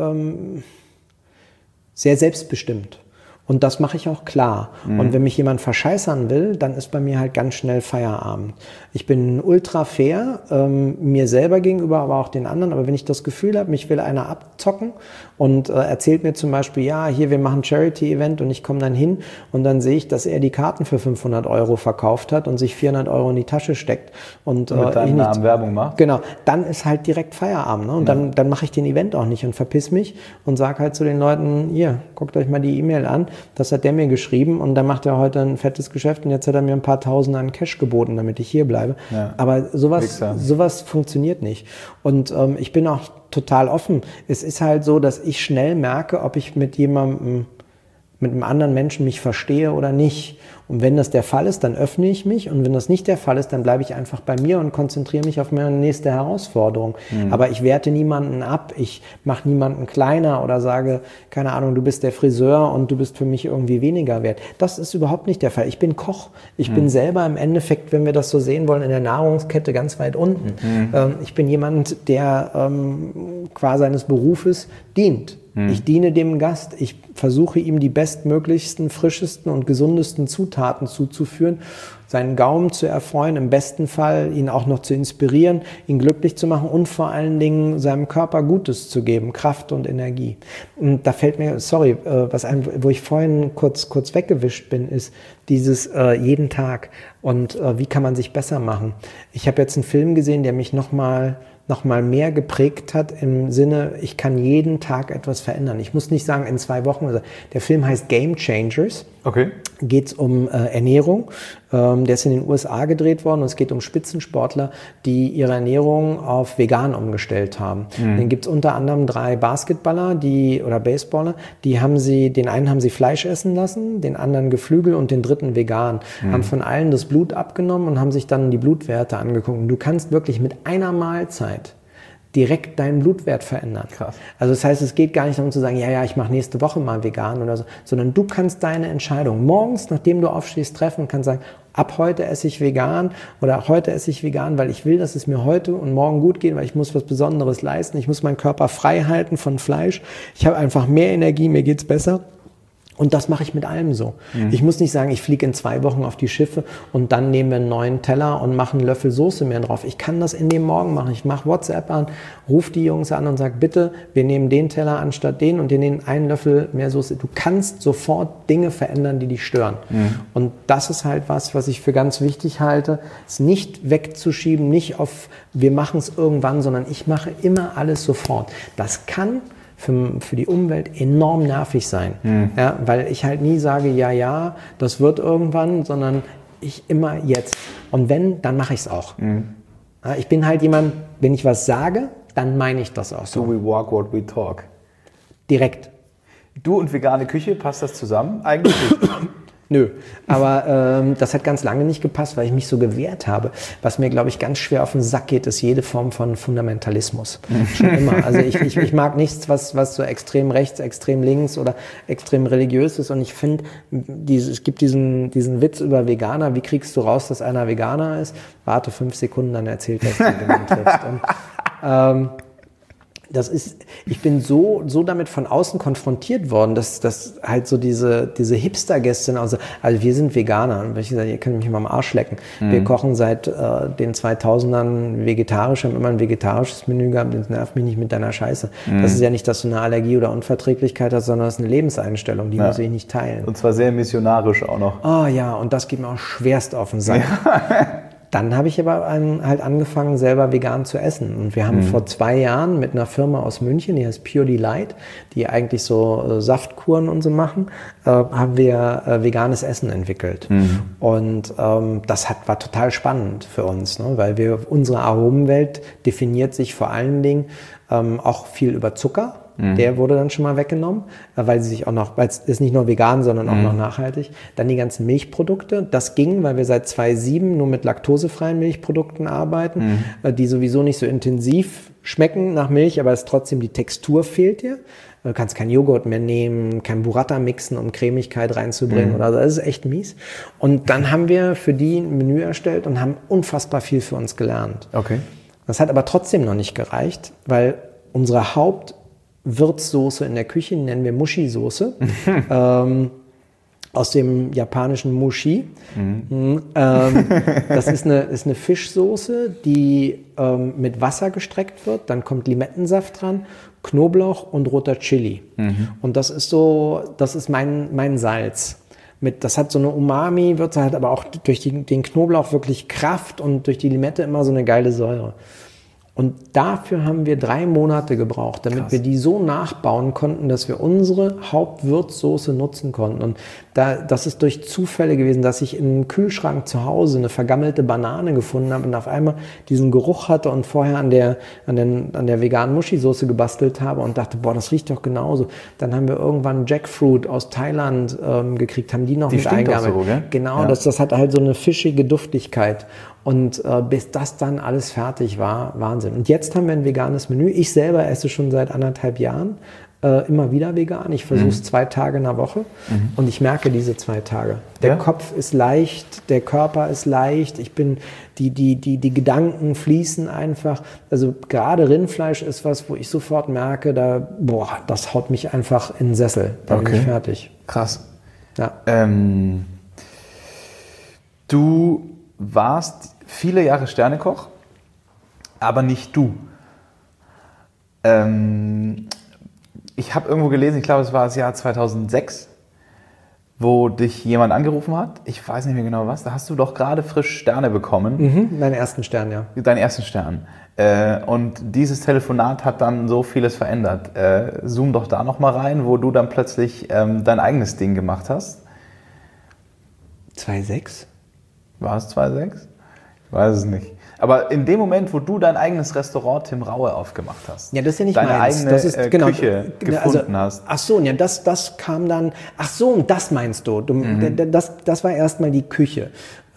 selbstbestimmt. Und das mache ich auch klar. Und wenn mich jemand verscheißern will, dann ist bei mir halt ganz schnell Feierabend. Ich bin ultra fair, mir selber gegenüber, aber auch den anderen. Aber wenn ich das Gefühl habe, mich will einer abzocken und erzählt mir zum Beispiel, ja, hier, wir machen Charity-Event und ich komme dann hin und dann sehe ich, dass er die Karten für 500 € verkauft hat und sich 400 € in die Tasche steckt. Und mit deinem Namen Werbung macht. Genau, dann ist halt direkt Feierabend. Ne? Und dann mache ich den Event auch nicht und verpiss mich und sage halt zu den Leuten, hier, guckt euch mal die E-Mail an. Das hat der mir geschrieben und dann macht er heute ein fettes Geschäft und jetzt hat er mir ein paar Tausend an Cash geboten, damit ich hier bleibe. Ja. Aber sowas funktioniert nicht. Und ich bin auch total offen. Es ist halt so, dass ich schnell merke, ob ich mit einem anderen Menschen mich verstehe oder nicht. Und wenn das der Fall ist, dann öffne ich mich. Und wenn das nicht der Fall ist, dann bleibe ich einfach bei mir und konzentriere mich auf meine nächste Herausforderung. Aber ich werte niemanden ab. Ich mache niemanden kleiner oder sage, keine Ahnung, du bist der Friseur und du bist für mich irgendwie weniger wert. Das ist überhaupt nicht der Fall. Ich bin Koch. Ich bin selber im Endeffekt, wenn wir das so sehen wollen, in der Nahrungskette ganz weit unten. Ich bin jemand, der qua seines Berufes dient. Ich diene dem Gast, ich versuche ihm die bestmöglichsten, frischesten und gesundesten Zutaten Zutaten zuzuführen, seinen Gaumen zu erfreuen, im besten Fall ihn auch noch zu inspirieren, ihn glücklich zu machen und vor allen Dingen seinem Körper Gutes zu geben, Kraft und Energie. Und da fällt mir, wo ich vorhin kurz weggewischt bin, ist dieses jeden Tag und wie kann man sich besser machen. Ich habe jetzt einen Film gesehen, der mich noch mal mehr geprägt hat im Sinne, ich kann jeden Tag etwas verändern. Ich muss nicht sagen in 2 Wochen. Also der Film heißt Game Changers. Okay. Geht es um Ernährung. Der ist in den USA gedreht worden und es geht um Spitzensportler, die ihre Ernährung auf vegan umgestellt haben. Dann gibt es unter anderem 3 Basketballer oder Baseballer, den einen haben sie Fleisch essen lassen, den anderen Geflügel und den dritten vegan. Haben von allen das Blut abgenommen und haben sich dann die Blutwerte angeguckt. Und du kannst wirklich mit einer Mahlzeit direkt deinen Blutwert verändern. Krass. Also das heißt, es geht gar nicht darum zu sagen, ja, ich mache nächste Woche mal vegan oder so, sondern du kannst deine Entscheidung morgens, nachdem du aufstehst, treffen und kannst sagen, ab heute esse ich vegan oder heute esse ich vegan, weil ich will, dass es mir heute und morgen gut geht, weil ich muss was Besonderes leisten. Ich muss meinen Körper frei halten von Fleisch. Ich habe einfach mehr Energie, mir geht's besser. Und das mache ich mit allem so. Ich muss nicht sagen, ich fliege in 2 Wochen auf die Schiffe und dann nehmen wir einen neuen Teller und machen einen Löffel Soße mehr drauf. Ich kann das in dem Morgen machen. Ich mache WhatsApp an, rufe die Jungs an und sage, bitte, wir nehmen den Teller anstatt den und wir nehmen einen Löffel mehr Soße. Du kannst sofort Dinge verändern, die dich stören. Und das ist halt was ich für ganz wichtig halte, es nicht wegzuschieben, nicht auf, wir machen es irgendwann, sondern ich mache immer alles sofort. Das kann für die Umwelt enorm nervig sein, ja, weil ich halt nie sage, ja, das wird irgendwann, sondern ich immer jetzt. Und wenn, dann mache ich es auch. Ja, ich bin halt jemand, wenn ich was sage, dann meine ich das auch so. So we walk what we talk. Direkt. Du und vegane Küche, passt das zusammen? Eigentlich nicht. Nö, aber das hat ganz lange nicht gepasst, weil ich mich so gewehrt habe. Was mir, glaube ich, ganz schwer auf den Sack geht, ist jede Form von Fundamentalismus. Schon immer. Also ich mag nichts, was so extrem rechts, extrem links oder extrem religiös ist. Und ich finde, es gibt diesen Witz über Veganer. Wie kriegst du raus, dass einer Veganer ist? Warte 5 Sekunden, dann erzählt er es dir, wenn du ihn triffst. Und, ich bin so damit von außen konfrontiert worden, dass halt so diese Hipster-Gäste sind, also wir sind Veganer und ich sage, ihr könnt mich mal am Arsch lecken. Wir kochen seit den 2000ern vegetarisch, haben immer ein vegetarisches Menü gehabt, das nervt mich nicht mit deiner Scheiße. Das ist ja nicht, dass du eine Allergie oder Unverträglichkeit hast, sondern das ist eine Lebenseinstellung, die muss ich nicht teilen. Und zwar sehr missionarisch auch noch. Oh ja, und das geht mir auch schwerst auf den Sack. Ja. Dann habe ich aber halt angefangen, selber vegan zu essen. Und wir haben vor 2 Jahren mit einer Firma aus München, die heißt Pure Delight, die eigentlich so Saftkuren und so machen, haben wir veganes Essen entwickelt. Und das war total spannend für uns, ne? Weil unsere Aromenwelt definiert sich vor allen Dingen auch viel über Zucker. Der wurde dann schon mal weggenommen, weil es ist nicht nur vegan, sondern auch noch nachhaltig. Dann die ganzen Milchprodukte. Das ging, weil wir seit 2007 nur mit laktosefreien Milchprodukten arbeiten, die sowieso nicht so intensiv schmecken nach Milch, aber trotzdem die Textur fehlt dir. Du kannst keinen Joghurt mehr nehmen, kein Burrata mixen, um Cremigkeit reinzubringen. Oder das ist echt mies. Und dann haben wir für die ein Menü erstellt und haben unfassbar viel für uns gelernt. Okay. Das hat aber trotzdem noch nicht gereicht, weil unsere Hauptwürzsoße in der Küche, die nennen wir Mushi-Soße, aus dem japanischen Mushi. Das ist eine Fischsoße, die mit Wasser gestreckt wird. Dann kommt Limettensaft dran, Knoblauch und roter Chili. Und das ist mein Salz. Das hat so eine Umami-Würze, hat aber auch durch den Knoblauch wirklich Kraft und durch die Limette immer so eine geile Säure. Und dafür haben wir 3 Monate gebraucht, damit wir die so nachbauen konnten, dass wir unsere Hauptwürzsoße nutzen konnten. Und das ist durch Zufälle gewesen, dass ich im Kühlschrank zu Hause eine vergammelte Banane gefunden habe und auf einmal diesen Geruch hatte und vorher an der veganen Muschi-Soße gebastelt habe und dachte, boah, das riecht doch genauso. Dann haben wir irgendwann Jackfruit aus Thailand gekriegt, haben die noch mit eingearbeitet. So, gell? Genau, ja. Das hat halt so eine fischige Duftigkeit. Und bis das dann alles fertig war, Wahnsinn. Und jetzt haben wir ein veganes Menü. Ich selber esse schon seit 1,5 Jahren immer wieder vegan. Ich versuche es 2 Tage in der Woche und ich merke diese 2 Tage. Der Kopf ist leicht, der Körper ist leicht. Die Gedanken fließen einfach. Also gerade Rindfleisch ist was, wo ich sofort merke, das haut mich einfach in den Sessel. Da bin ich fertig. Krass. Ja. Du warst viele Jahre Sternekoch, aber nicht du. Ich habe irgendwo gelesen, ich glaube, es war das Jahr 2006, wo dich jemand angerufen hat. Ich weiß nicht mehr genau was. Da hast du doch gerade frisch Sterne bekommen. Meinen ersten Stern, ja. Deinen ersten Stern. Und dieses Telefonat hat dann so vieles verändert. Zoom doch da nochmal rein, wo du dann plötzlich dein eigenes Ding gemacht hast. 2,6? War es 2,6? Ich weiß es nicht. Aber in dem Moment, wo du dein eigenes Restaurant Tim Raue aufgemacht hast, ja, das ist ja nicht deine meins. eigene das ist, Küche gefunden hast. Ach so, ja, das kam dann, ach so, das meinst du. Das war erstmal die Küche.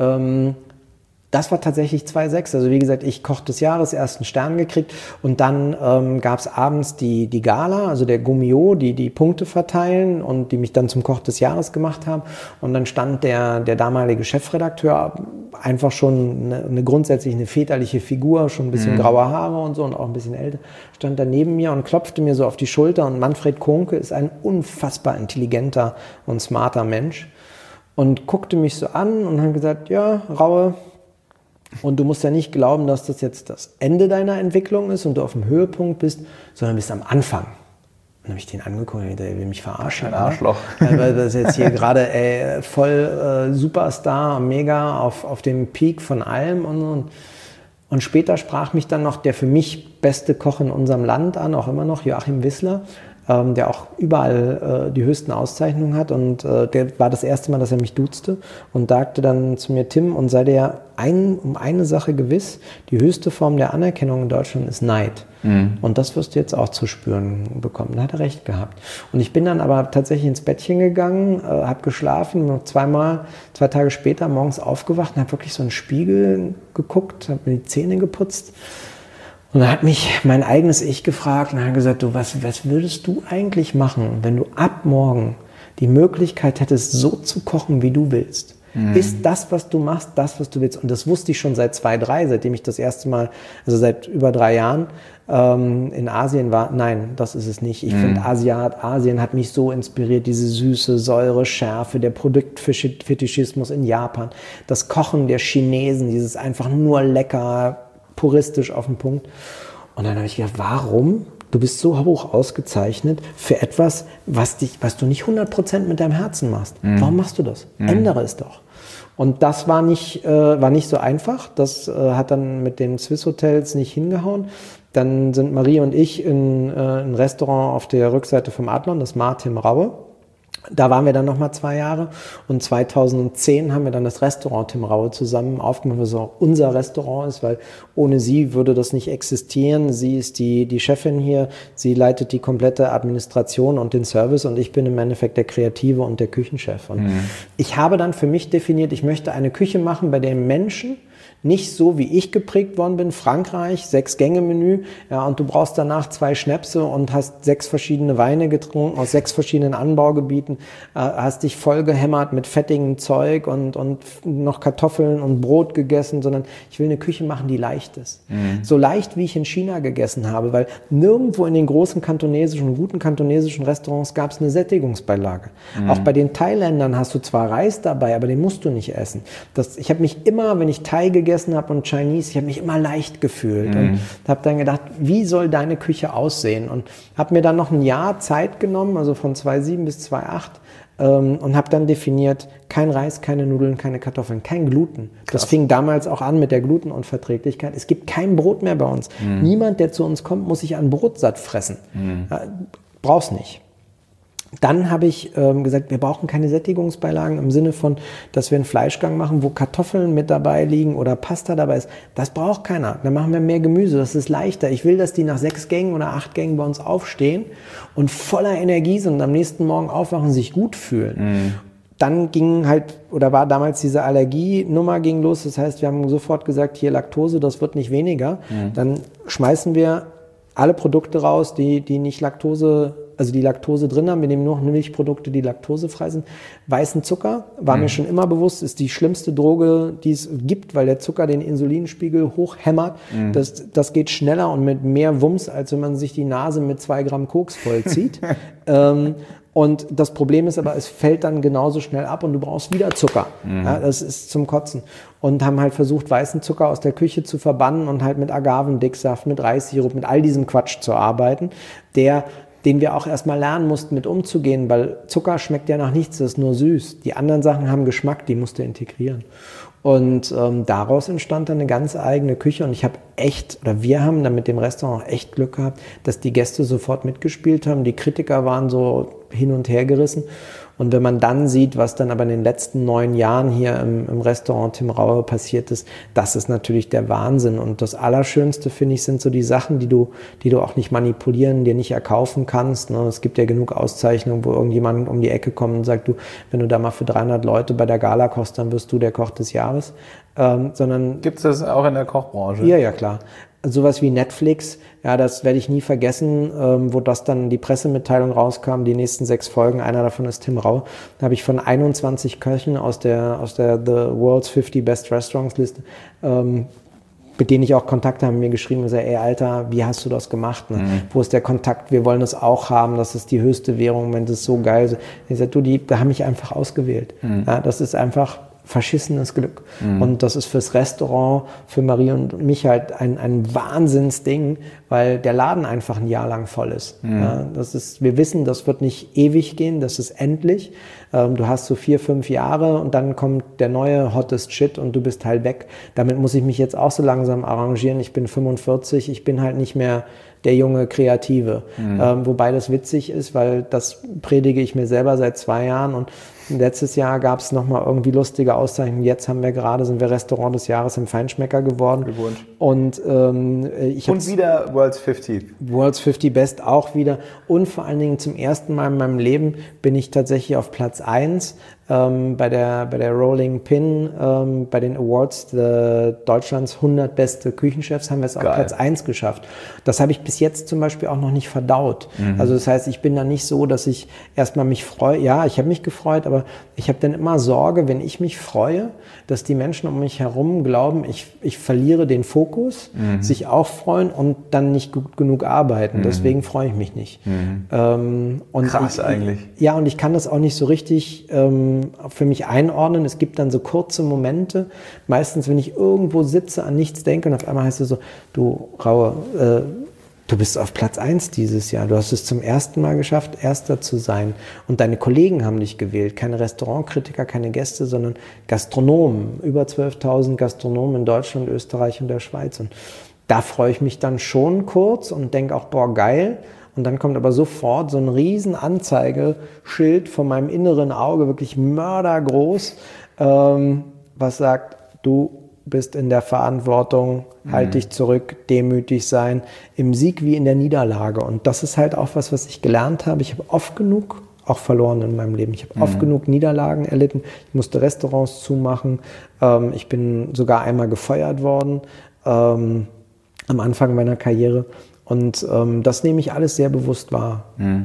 Das war tatsächlich 2,6. Also wie gesagt, ich Koch des Jahres, ersten Stern gekriegt und dann gab es abends die Gala, also der Gummio, die Punkte verteilen und die mich dann zum Koch des Jahres gemacht haben. Und dann stand der damalige Chefredakteur, einfach schon eine grundsätzlich eine väterliche Figur, schon ein bisschen graue Haare und so und auch ein bisschen älter, stand da neben mir und klopfte mir so auf die Schulter. Und Manfred Kohnke ist ein unfassbar intelligenter und smarter Mensch und guckte mich so an und hat gesagt, ja, Raue, und du musst ja nicht glauben, dass das jetzt das Ende deiner Entwicklung ist und du auf dem Höhepunkt bist, sondern bist am Anfang. Und dann habe ich den angeguckt und der will mich verarschen. Ein Arschloch. Weil das jetzt hier gerade voll Superstar, mega auf dem Peak von allem. Und später sprach mich dann noch der für mich beste Koch in unserem Land an, auch immer noch, Joachim Wissler, der auch überall die höchsten Auszeichnungen hat. Und der war das erste Mal, dass er mich duzte und sagte dann zu mir, Tim, und sei dir um eine Sache gewiss, die höchste Form der Anerkennung in Deutschland ist Neid. Und das wirst du jetzt auch zu spüren bekommen. Da hat er recht gehabt. Und ich bin dann aber tatsächlich ins Bettchen gegangen, habe geschlafen, noch 2 Tage später morgens aufgewacht und habe wirklich so in den Spiegel geguckt, habe mir die Zähne geputzt. Und da hat mich mein eigenes Ich gefragt und hat gesagt, du, was würdest du eigentlich machen, wenn du ab morgen die Möglichkeit hättest, so zu kochen, wie du willst? Ist das, was du machst, das, was du willst? Und das wusste ich schon seit 2, 3, seitdem ich das erste Mal, also seit über 3 Jahren in Asien war. Nein, das ist es nicht. Ich finde, Asien hat mich so inspiriert, diese Süße, Säure, Schärfe, der Produktfetischismus in Japan, das Kochen der Chinesen, dieses einfach nur lecker, puristisch auf den Punkt. Und dann habe ich gedacht, warum? Du bist so hoch ausgezeichnet für etwas, was du nicht 100% mit deinem Herzen machst. Warum machst du das? Ändere es doch. Und das war nicht so einfach. Das hat dann mit den Swiss Hotels nicht hingehauen. Dann sind Marie und ich in ein Restaurant auf der Rückseite vom Adlon, das Tim Raue. Da waren wir dann nochmal 2 Jahre und 2010 haben wir dann das Restaurant Tim Raue zusammen aufgemacht, was auch unser Restaurant ist, weil ohne sie würde das nicht existieren. Sie ist die Chefin hier, sie leitet die komplette Administration und den Service und ich bin im Endeffekt der Kreative und der Küchenchef. Und ich habe dann für mich definiert, ich möchte eine Küche machen, bei der Menschen nicht so, wie ich geprägt worden bin, Frankreich, 6-Gänge-Menü, ja, und du brauchst danach 2 Schnäpse und hast 6 verschiedene Weine getrunken aus 6 verschiedenen Anbaugebieten, hast dich voll gehämmert mit fettigem Zeug und noch Kartoffeln und Brot gegessen, sondern ich will eine Küche machen, die leicht ist. So leicht, wie ich in China gegessen habe, weil nirgendwo in den großen guten kantonesischen Restaurants gab es eine Sättigungsbeilage. Auch bei den Thailändern hast du zwar Reis dabei, aber den musst du nicht essen. Ich habe mich immer, wenn ich Thai gegessen habe und Chinese, ich habe mich immer leicht gefühlt und habe dann gedacht, wie soll deine Küche aussehen? Und habe mir dann noch ein Jahr Zeit genommen, also von 2007 bis 2008 und habe dann definiert, kein Reis, keine Nudeln, keine Kartoffeln, kein Gluten. Krass. Das fing damals auch an mit der Glutenunverträglichkeit. Es gibt kein Brot mehr bei uns. Niemand, der zu uns kommt, muss sich an Brot satt fressen. Brauch's nicht. Dann habe ich gesagt, wir brauchen keine Sättigungsbeilagen im Sinne von, dass wir einen Fleischgang machen, wo Kartoffeln mit dabei liegen oder Pasta dabei ist. Das braucht keiner. Dann machen wir mehr Gemüse, das ist leichter. Ich will, dass die nach 6 Gängen oder 8 Gängen bei uns aufstehen und voller Energie sind und am nächsten Morgen aufwachen und sich gut fühlen. Dann war damals diese Allergienummer ging los. Das heißt, wir haben sofort gesagt, hier Laktose, das wird nicht weniger. Dann schmeißen wir alle Produkte raus, die nicht Laktose, also die Laktose drin haben. Wir nehmen nur noch Milchprodukte, die laktosefrei sind. Weißen Zucker, war mir schon immer bewusst, ist die schlimmste Droge, die es gibt, weil der Zucker den Insulinspiegel hochhämmert. Das geht schneller und mit mehr Wumms, als wenn man sich die Nase mit 2 Gramm Koks vollzieht. Und das Problem ist aber, es fällt dann genauso schnell ab und du brauchst wieder Zucker. Ja, das ist zum Kotzen. Und haben halt versucht, weißen Zucker aus der Küche zu verbannen und halt mit Agavendicksaft, mit Reissirup, mit all diesem Quatsch zu arbeiten, den wir auch erstmal lernen mussten, mit umzugehen, weil Zucker schmeckt ja nach nichts, das ist nur süß. Die anderen Sachen haben Geschmack, die musst du integrieren. Und daraus entstand dann eine ganz eigene Küche und wir haben dann mit dem Restaurant echt Glück gehabt, dass die Gäste sofort mitgespielt haben, die Kritiker waren so hin und her gerissen. Und wenn man dann sieht, was dann aber in den letzten 9 Jahren hier im Restaurant Tim Raue passiert ist, das ist natürlich der Wahnsinn. Und das Allerschönste, finde ich, sind so die Sachen, die du auch nicht manipulieren, dir nicht erkaufen kannst. Ne? Es gibt ja genug Auszeichnungen, wo irgendjemand um die Ecke kommt und sagt, du, wenn du da mal für 300 Leute bei der Gala kochst, dann wirst du der Koch des Jahres. Gibt es das auch in der Kochbranche? Ja, klar. Sowas wie Netflix, ja, das werde ich nie vergessen, wo das dann die Pressemitteilung rauskam, die nächsten 6 Folgen, einer davon ist Tim Rau. Da habe ich von 21 Köchen aus der The World's 50 Best Restaurants Liste, mit denen ich auch Kontakt habe, mir geschrieben und gesagt, ey Alter, wie hast du das gemacht? Ne? Wo ist der Kontakt? Wir wollen das auch haben, das ist die höchste Währung, wenn das ist so geil ist. Ich sage, da haben mich einfach ausgewählt. Ja, das ist einfach verschissenes Glück. Und das ist fürs Restaurant, für Marie und mich halt ein Wahnsinnsding, weil der Laden einfach ein Jahr lang voll ist. Ja, wir wissen, das wird nicht ewig gehen, das ist endlich. Du hast so 4, 5 Jahre und dann kommt der neue hottest Shit und du bist halt weg. Damit muss ich mich jetzt auch so langsam arrangieren. Ich bin 45, ich bin halt nicht mehr der junge Kreative. Wobei das witzig ist, weil das predige ich mir selber seit 2 Jahren und letztes Jahr gab es nochmal irgendwie lustige Auszeichnungen. Jetzt sind wir Restaurant des Jahres im Feinschmecker geworden. Und wieder World's 50. World's 50 Best auch wieder. Und vor allen Dingen zum ersten Mal in meinem Leben bin ich tatsächlich auf Platz 1 bei der Rolling Pin, bei den Awards Deutschlands 100 beste Küchenchefs haben wir es auf Platz 1 geschafft. Das habe ich bis jetzt zum Beispiel auch noch nicht verdaut. Also das heißt, ich bin da nicht so, dass ich erstmal mich freue. Ja, ich habe mich gefreut, aber ich habe dann immer Sorge, wenn ich mich freue, dass die Menschen um mich herum glauben, ich verliere den Fokus, sich auch freuen und dann nicht gut genug arbeiten. Deswegen freue ich mich nicht. Krass eigentlich. Ja, und ich kann das auch nicht so richtig für mich einordnen. Es gibt dann so kurze Momente, meistens, wenn ich irgendwo sitze, an nichts denke und auf einmal heißt es so, du Raue, du bist auf Platz 1 dieses Jahr. Du hast es zum ersten Mal geschafft, Erster zu sein. Und deine Kollegen haben dich gewählt. Keine Restaurantkritiker, keine Gäste, sondern Gastronomen. Über 12.000 Gastronomen in Deutschland, Österreich und der Schweiz. Und da freue ich mich dann schon kurz und denke auch, boah, geil. Und dann kommt aber sofort so ein riesen Anzeigeschild von meinem inneren Auge, wirklich mördergroß, was sagt, du bist in der Verantwortung, halt dich zurück, demütig sein, im Sieg wie in der Niederlage. Und das ist halt auch was ich gelernt habe. Ich habe oft genug auch verloren in meinem Leben. Ich habe oft genug Niederlagen erlitten. Ich musste Restaurants zumachen. Ich bin sogar einmal gefeuert worden am Anfang meiner Karriere. Und das nehme ich alles sehr bewusst wahr.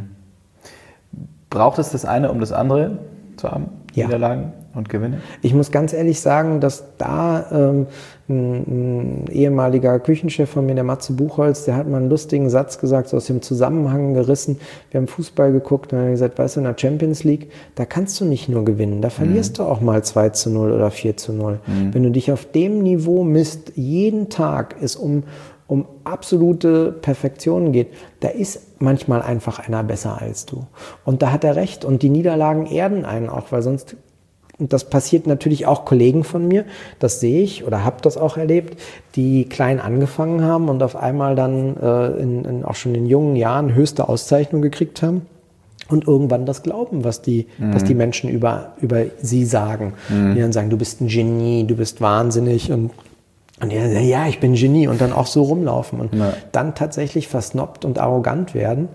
Braucht es das eine, um das andere zu haben? Ja. Niederlagen und Gewinne? Ich muss ganz ehrlich sagen, dass da ein ehemaliger Küchenchef von mir, der Matze Buchholz, der hat mal einen lustigen Satz gesagt, so aus dem Zusammenhang gerissen. Wir haben Fußball geguckt und er hat gesagt, weißt du, in der Champions League, da kannst du nicht nur gewinnen, da verlierst du auch mal 2:0 oder 4:0. Wenn du dich auf dem Niveau misst, jeden Tag es um absolute Perfektion geht, da ist manchmal einfach einer besser als du. Und da hat er recht. Und die Niederlagen erden einen auch, weil sonst, und das passiert natürlich auch Kollegen von mir, das sehe ich oder habe das auch erlebt, die klein angefangen haben und auf einmal dann auch schon in jungen Jahren höchste Auszeichnung gekriegt haben. Und irgendwann das glauben, was die Menschen über sie sagen. Die dann sagen, du bist ein Genie, du bist wahnsinnig und ja, ich bin Genie und dann auch so rumlaufen und dann tatsächlich versnobbt und arrogant werden.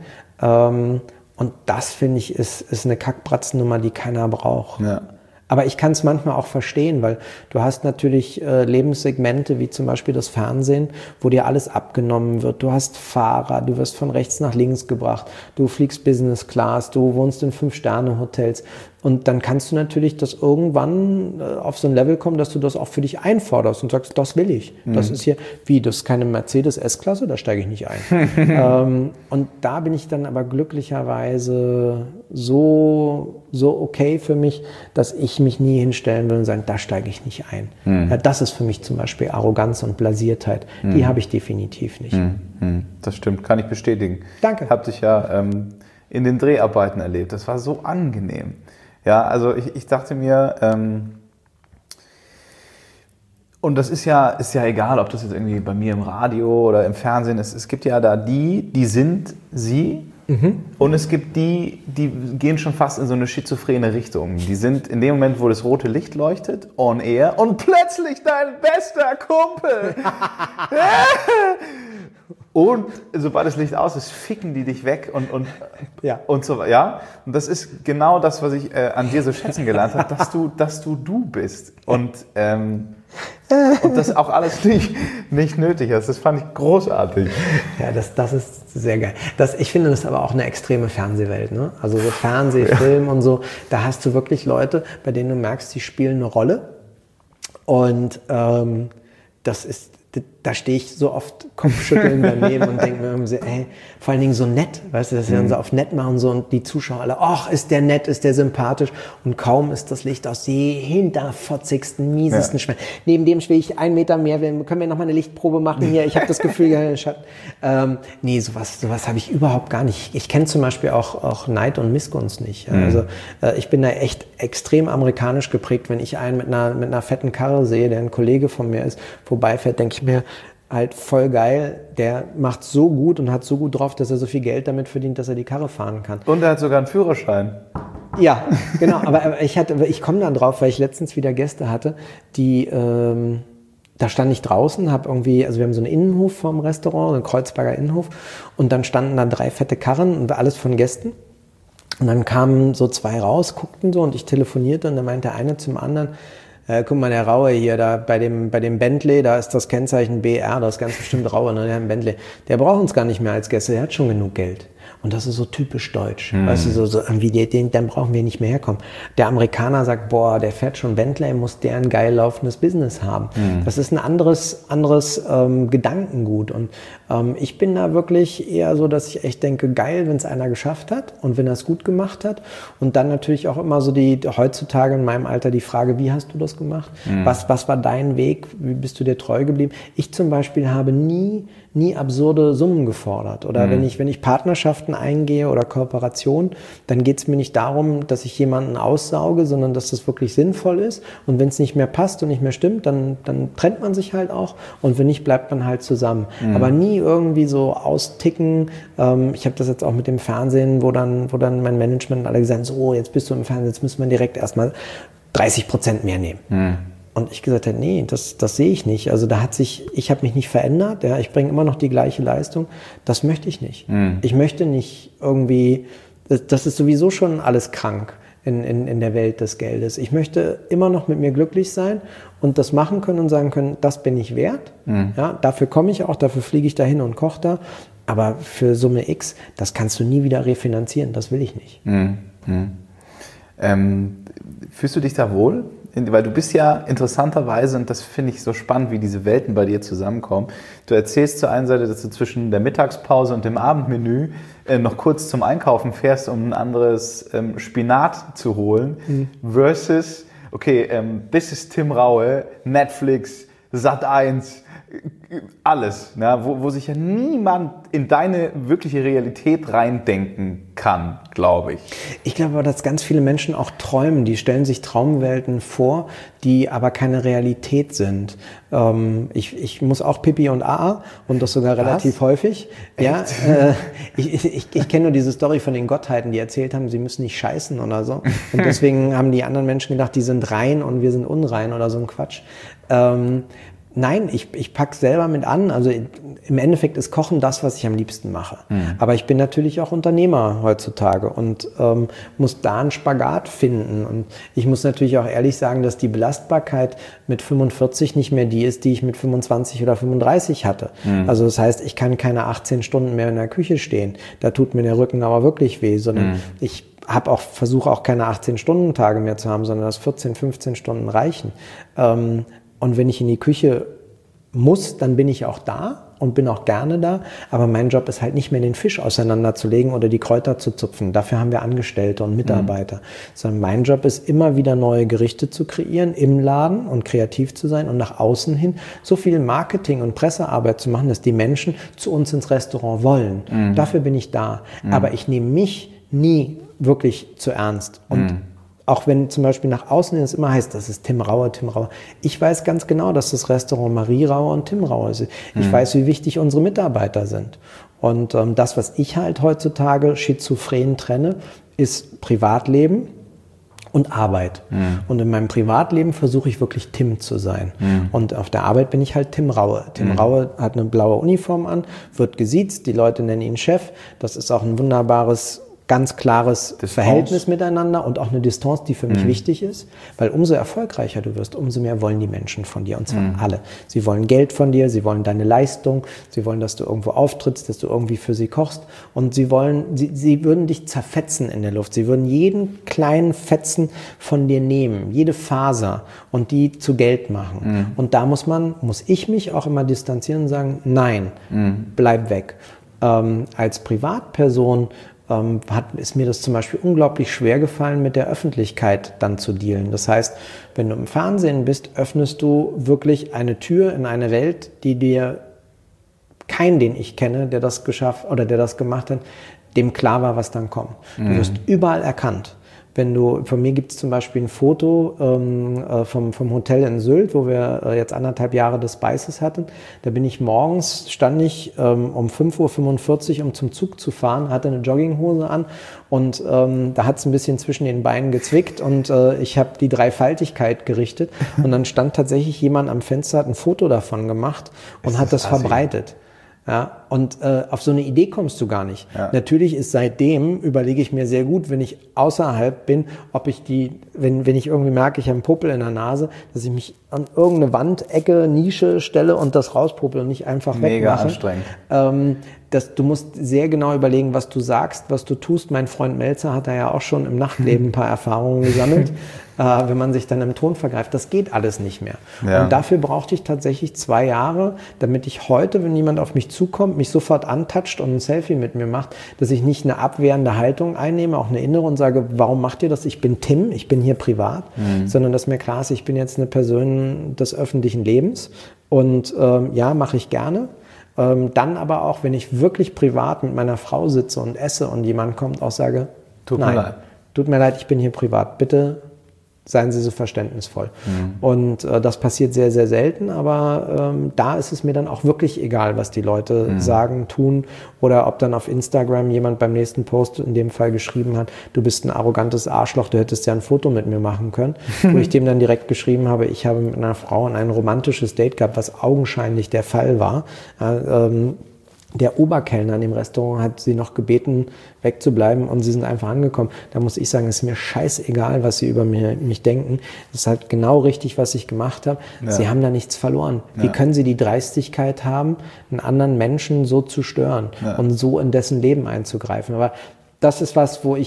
Und das, finde ich, ist eine Kackbratzennummer, die keiner braucht. Ja. Aber ich kann es manchmal auch verstehen, weil du hast natürlich Lebenssegmente wie zum Beispiel das Fernsehen, wo dir alles abgenommen wird. Du hast Fahrer, du wirst von rechts nach links gebracht, du fliegst Business Class, du wohnst in 5-Sterne-Hotels. Und dann kannst du natürlich das irgendwann auf so ein Level kommen, dass du das auch für dich einforderst und sagst, das will ich. Das ist hier, das ist keine Mercedes S-Klasse, da steige ich nicht ein. Und da bin ich dann aber glücklicherweise so okay für mich, dass ich mich nie hinstellen will und sagen, da steige ich nicht ein. Ja, das ist für mich zum Beispiel Arroganz und Blasiertheit. Die habe ich definitiv nicht. Das stimmt, kann ich bestätigen. Danke. Hab dich ja in den Dreharbeiten erlebt. Das war so angenehm. Ja, also ich dachte mir, und das ist ja egal, ob das jetzt irgendwie bei mir im Radio oder im Fernsehen ist. Es gibt ja da die sind sie. Und es gibt die gehen schon fast in so eine schizophrene Richtung. Die sind in dem Moment, wo das rote Licht leuchtet, on air und plötzlich dein bester Kumpel. Und sobald das Licht aus ist, ficken die dich weg und so, ja. Und das ist genau das, was ich an dir so schätzen gelernt habe, dass du bist. Und das auch alles nicht nötig ist. Das fand ich großartig. Ja, das ist sehr geil. Ich finde das aber auch eine extreme Fernsehwelt, ne? Also so Fernsehfilm und so, da hast du wirklich Leute, bei denen du merkst, die spielen eine Rolle. Und da stehe ich so oft Kopfschütteln daneben und denke mir irgendwie, vor allen Dingen so nett, weißt du, dass sie dann so auf nett machen so und die Zuschauer alle, ach, ist der nett, ist der sympathisch und kaum ist das Licht aus, die hinterfotzigsten, miesesten Schweine. Neben dem will ich 1 Meter mehr, können wir nochmal eine Lichtprobe machen hier, ich habe das Gefühl, nee, sowas habe ich überhaupt gar nicht. Ich kenne zum Beispiel auch Neid und Missgunst nicht. Also ich bin da echt extrem amerikanisch geprägt, wenn ich einen mit einer fetten Karre sehe, der ein Kollege von mir ist, vorbeifährt, denke ich mir, halt voll geil, der macht so gut und hat so gut drauf, dass er so viel Geld damit verdient, dass er die Karre fahren kann. Und er hat sogar einen Führerschein. Ja, genau, aber ich komme dann drauf, weil ich letztens wieder Gäste hatte, die, da stand ich draußen, also wir haben so einen Innenhof vorm Restaurant, einen Kreuzberger Innenhof und dann standen da 3 fette Karren und alles von Gästen. Und dann kamen so 2 raus, guckten so und ich telefonierte und dann meinte der eine zum anderen, guck mal, der Raue hier, da bei dem Bentley, da ist das Kennzeichen BR, das ist ganz bestimmt Raue, ne? Der hat einen Bentley. Der braucht uns gar nicht mehr als Gäste, der hat schon genug Geld. Und das ist so typisch deutsch. Weißt du, so irgendwie dann brauchen wir nicht mehr herkommen. Der Amerikaner sagt, boah, der fährt schon Bentley, muss der ein geil laufendes Business haben. Das ist ein anderes Gedankengut. Und ich bin da wirklich eher so, dass ich echt denke, geil, wenn es einer geschafft hat und wenn er es gut gemacht hat. Und dann natürlich auch immer so heutzutage in meinem Alter die Frage, wie hast du das gemacht? Was war dein Weg? Wie bist du dir treu geblieben? Ich zum Beispiel habe nie absurde Summen gefordert. Oder wenn ich Partnerschaften eingehe oder Kooperationen, dann geht es mir nicht darum, dass ich jemanden aussauge, sondern dass das wirklich sinnvoll ist. Und wenn es nicht mehr passt und nicht mehr stimmt, dann trennt man sich halt auch. Und wenn nicht, bleibt man halt zusammen. Aber nie irgendwie so austicken. Ich habe das jetzt auch mit dem Fernsehen, wo dann mein Management alle gesagt haben, so, jetzt bist du im Fernsehen, jetzt müssen wir direkt erstmal 30% mehr nehmen. Und ich gesagt habe, nee, das sehe ich nicht. Also ich habe mich nicht verändert, ja, ich bringe immer noch die gleiche Leistung. Das möchte ich nicht. Ich möchte nicht irgendwie, das ist sowieso schon alles krank in der Welt des Geldes. Ich möchte immer noch mit mir glücklich sein und das machen können und sagen können, das bin ich wert. Ja, dafür komme ich auch, dafür fliege ich dahin und koche da. Aber für Summe X, das kannst du nie wieder refinanzieren, das will ich nicht. Fühlst du dich da wohl? Weil du bist ja interessanterweise, und das finde ich so spannend, wie diese Welten bei dir zusammenkommen. Du erzählst zur einen Seite, dass du zwischen der Mittagspause und dem Abendmenü noch kurz zum Einkaufen fährst, um ein anderes Spinat zu holen, versus, okay, this is Tim Raue, Netflix, Sat.1, alles, ne, wo sich ja niemand in deine wirkliche Realität reindenken kann, glaube ich. Ich glaube aber, dass ganz viele Menschen auch träumen. Die stellen sich Traumwelten vor, die aber keine Realität sind. Ich muss auch Pipi und AA und das sogar relativ häufig. Echt? Ja, ich kenne nur diese Story von den Gottheiten, die erzählt haben, sie müssen nicht scheißen oder so. Und deswegen haben die anderen Menschen gedacht, die sind rein und wir sind unrein oder so ein Quatsch. Nein, ich packe selber mit an. Also im Endeffekt ist Kochen das, was ich am liebsten mache. Aber ich bin natürlich auch Unternehmer heutzutage und muss da einen Spagat finden. Und ich muss natürlich auch ehrlich sagen, dass die Belastbarkeit mit 45 nicht mehr die ist, die ich mit 25 oder 35 hatte. Also das heißt, ich kann keine 18 Stunden mehr in der Küche stehen. Da tut mir der Rücken aber wirklich weh, sondern ich versuche auch keine 18-Stunden-Tage mehr zu haben, sondern dass 14, 15 Stunden reichen. Und wenn ich in die Küche muss, dann bin ich auch da und bin auch gerne da. Aber mein Job ist halt nicht mehr den Fisch auseinanderzulegen oder die Kräuter zu zupfen. Dafür haben wir Angestellte und Mitarbeiter. Sondern mein Job ist immer wieder neue Gerichte zu kreieren im Laden und kreativ zu sein und nach außen hin so viel Marketing und Pressearbeit zu machen, dass die Menschen zu uns ins Restaurant wollen. Dafür bin ich da. Aber ich nehme mich nie wirklich zu ernst. Und auch wenn zum Beispiel nach außen hin es immer heißt, das ist Tim Raue, Tim Raue. Ich weiß ganz genau, dass das Restaurant Marie Raue und Tim Raue ist. Ich weiß, wie wichtig unsere Mitarbeiter sind. Und das, was ich halt heutzutage schizophren trenne, ist Privatleben und Arbeit. Und in meinem Privatleben versuche ich wirklich Tim zu sein. Und auf der Arbeit bin ich halt Tim Raue. Tim Raue hat eine blaue Uniform an, wird gesiezt, die Leute nennen ihn Chef. Das ist auch ein wunderbares, ganz klares Verhältnis miteinander und auch eine Distanz, die für mich wichtig ist, weil umso erfolgreicher du wirst, umso mehr wollen die Menschen von dir, und zwar alle. Sie wollen Geld von dir, sie wollen deine Leistung, sie wollen, dass du irgendwo auftrittst, dass du irgendwie für sie kochst, und sie würden dich zerfetzen in der Luft. Sie würden jeden kleinen Fetzen von dir nehmen, jede Faser, und die zu Geld machen. Und da muss ich mich auch immer distanzieren und sagen, nein, bleib weg. Als Privatperson ist mir das zum Beispiel unglaublich schwer gefallen, mit der Öffentlichkeit dann zu dealen. Das heißt, wenn du im Fernsehen bist, öffnest du wirklich eine Tür in eine Welt, die dir den ich kenne, der das geschafft oder der das gemacht hat, dem klar war, was dann kommt. Du wirst überall erkannt. Von mir gibt es zum Beispiel ein Foto vom Hotel in Sylt, wo wir jetzt 1,5 Jahre des Spices hatten. Da bin ich stand ich um 5:45 Uhr, um zum Zug zu fahren, hatte eine Jogginghose an, und da hat es ein bisschen zwischen den Beinen gezwickt, und ich habe die Dreifaltigkeit gerichtet, und dann stand tatsächlich jemand am Fenster, hat ein Foto davon gemacht und hat das verbreitet. Ja, und auf so eine Idee kommst du gar nicht. Ja. Natürlich ist seitdem, überlege ich mir sehr gut, wenn ich außerhalb bin, ob ich wenn ich irgendwie merke, ich habe einen Popel in der Nase, dass ich mich an irgendeine Wandecke, Nische stelle und das rauspopel und nicht einfach wegmache. Mega anstrengend. Du musst sehr genau überlegen, was du sagst, was du tust. Mein Freund Melzer hat da ja auch schon im Nachtleben ein paar Erfahrungen gesammelt. Wenn man sich dann im Ton vergreift, das geht alles nicht mehr. Ja. Und dafür brauchte ich tatsächlich 2 Jahre, damit ich heute, wenn jemand auf mich zukommt, mich sofort antatscht und ein Selfie mit mir macht, dass ich nicht eine abwehrende Haltung einnehme, auch eine innere, und sage, warum macht ihr das? Ich bin Tim, ich bin hier privat, sondern dass mir klar ist, ich bin jetzt eine Person des öffentlichen Lebens, und ja, mache ich gerne. Dann aber auch, wenn ich wirklich privat mit meiner Frau sitze und esse und jemand kommt, auch sage, tut mir leid, ich bin hier privat, bitte seien Sie so verständnisvoll. Und das passiert sehr, sehr selten, aber da ist es mir dann auch wirklich egal, was die Leute sagen, tun, oder ob dann auf Instagram jemand beim nächsten Post in dem Fall geschrieben hat, du bist ein arrogantes Arschloch, du hättest ja ein Foto mit mir machen können, wo ich dem dann direkt geschrieben habe, ich habe mit einer Frau ein romantisches Date gehabt, was augenscheinlich der Fall war. Der Oberkellner in dem Restaurant hat sie noch gebeten, wegzubleiben, und sie sind einfach angekommen. Da muss ich sagen, es ist mir scheißegal, was sie über mich denken. Das ist halt genau richtig, was ich gemacht habe. Ja. Sie haben da nichts verloren. Ja. Wie können sie die Dreistigkeit haben, einen anderen Menschen so zu stören und so in dessen Leben einzugreifen? Aber das ist was, wo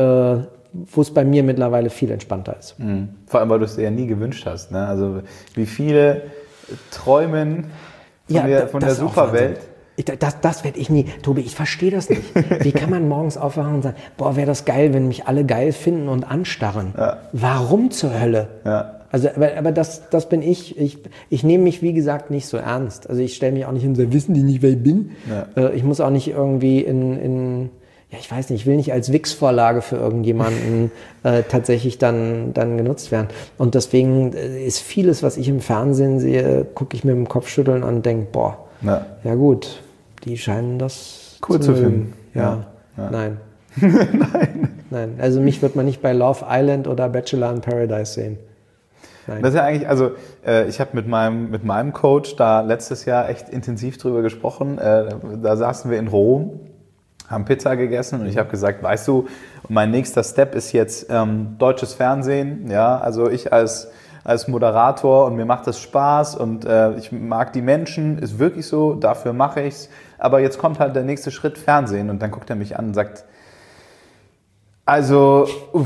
es bei mir mittlerweile viel entspannter ist. Vor allem, weil du es dir ja nie gewünscht hast. Ne? Also wie viele träumen von der Superwelt. Das werde ich nie. Tobi, ich verstehe das nicht. Wie kann man morgens aufwachen und sagen, boah, wäre das geil, wenn mich alle geil finden und anstarren? Ja. Warum zur Hölle? Ja. Also, aber das bin ich. Ich nehme mich, wie gesagt, nicht so ernst. Also ich stelle mich auch nicht hin und sage, wissen die nicht, wer ich bin? Ja. Ich muss auch nicht irgendwie ich weiß nicht, ich will nicht als Wix-Vorlage für irgendjemanden tatsächlich dann genutzt werden. Und deswegen ist vieles, was ich im Fernsehen sehe, gucke ich mir mit dem Kopfschütteln an und denke, boah, ja gut, die scheinen das cool zu finden. Ja. Nein. Nein. Also mich wird man nicht bei Love Island oder Bachelor in Paradise sehen. Nein. Das ist ja eigentlich, also ich habe mit meinem Coach da letztes Jahr echt intensiv drüber gesprochen. Da saßen wir in Rom, haben Pizza gegessen und ich habe gesagt, weißt du, mein nächster Step ist jetzt deutsches Fernsehen. Ja, also ich als Moderator und mir macht das Spaß und ich mag die Menschen, ist wirklich so, dafür mache ich's. Aber jetzt kommt halt der nächste Schritt Fernsehen und dann guckt er mich an und sagt, also,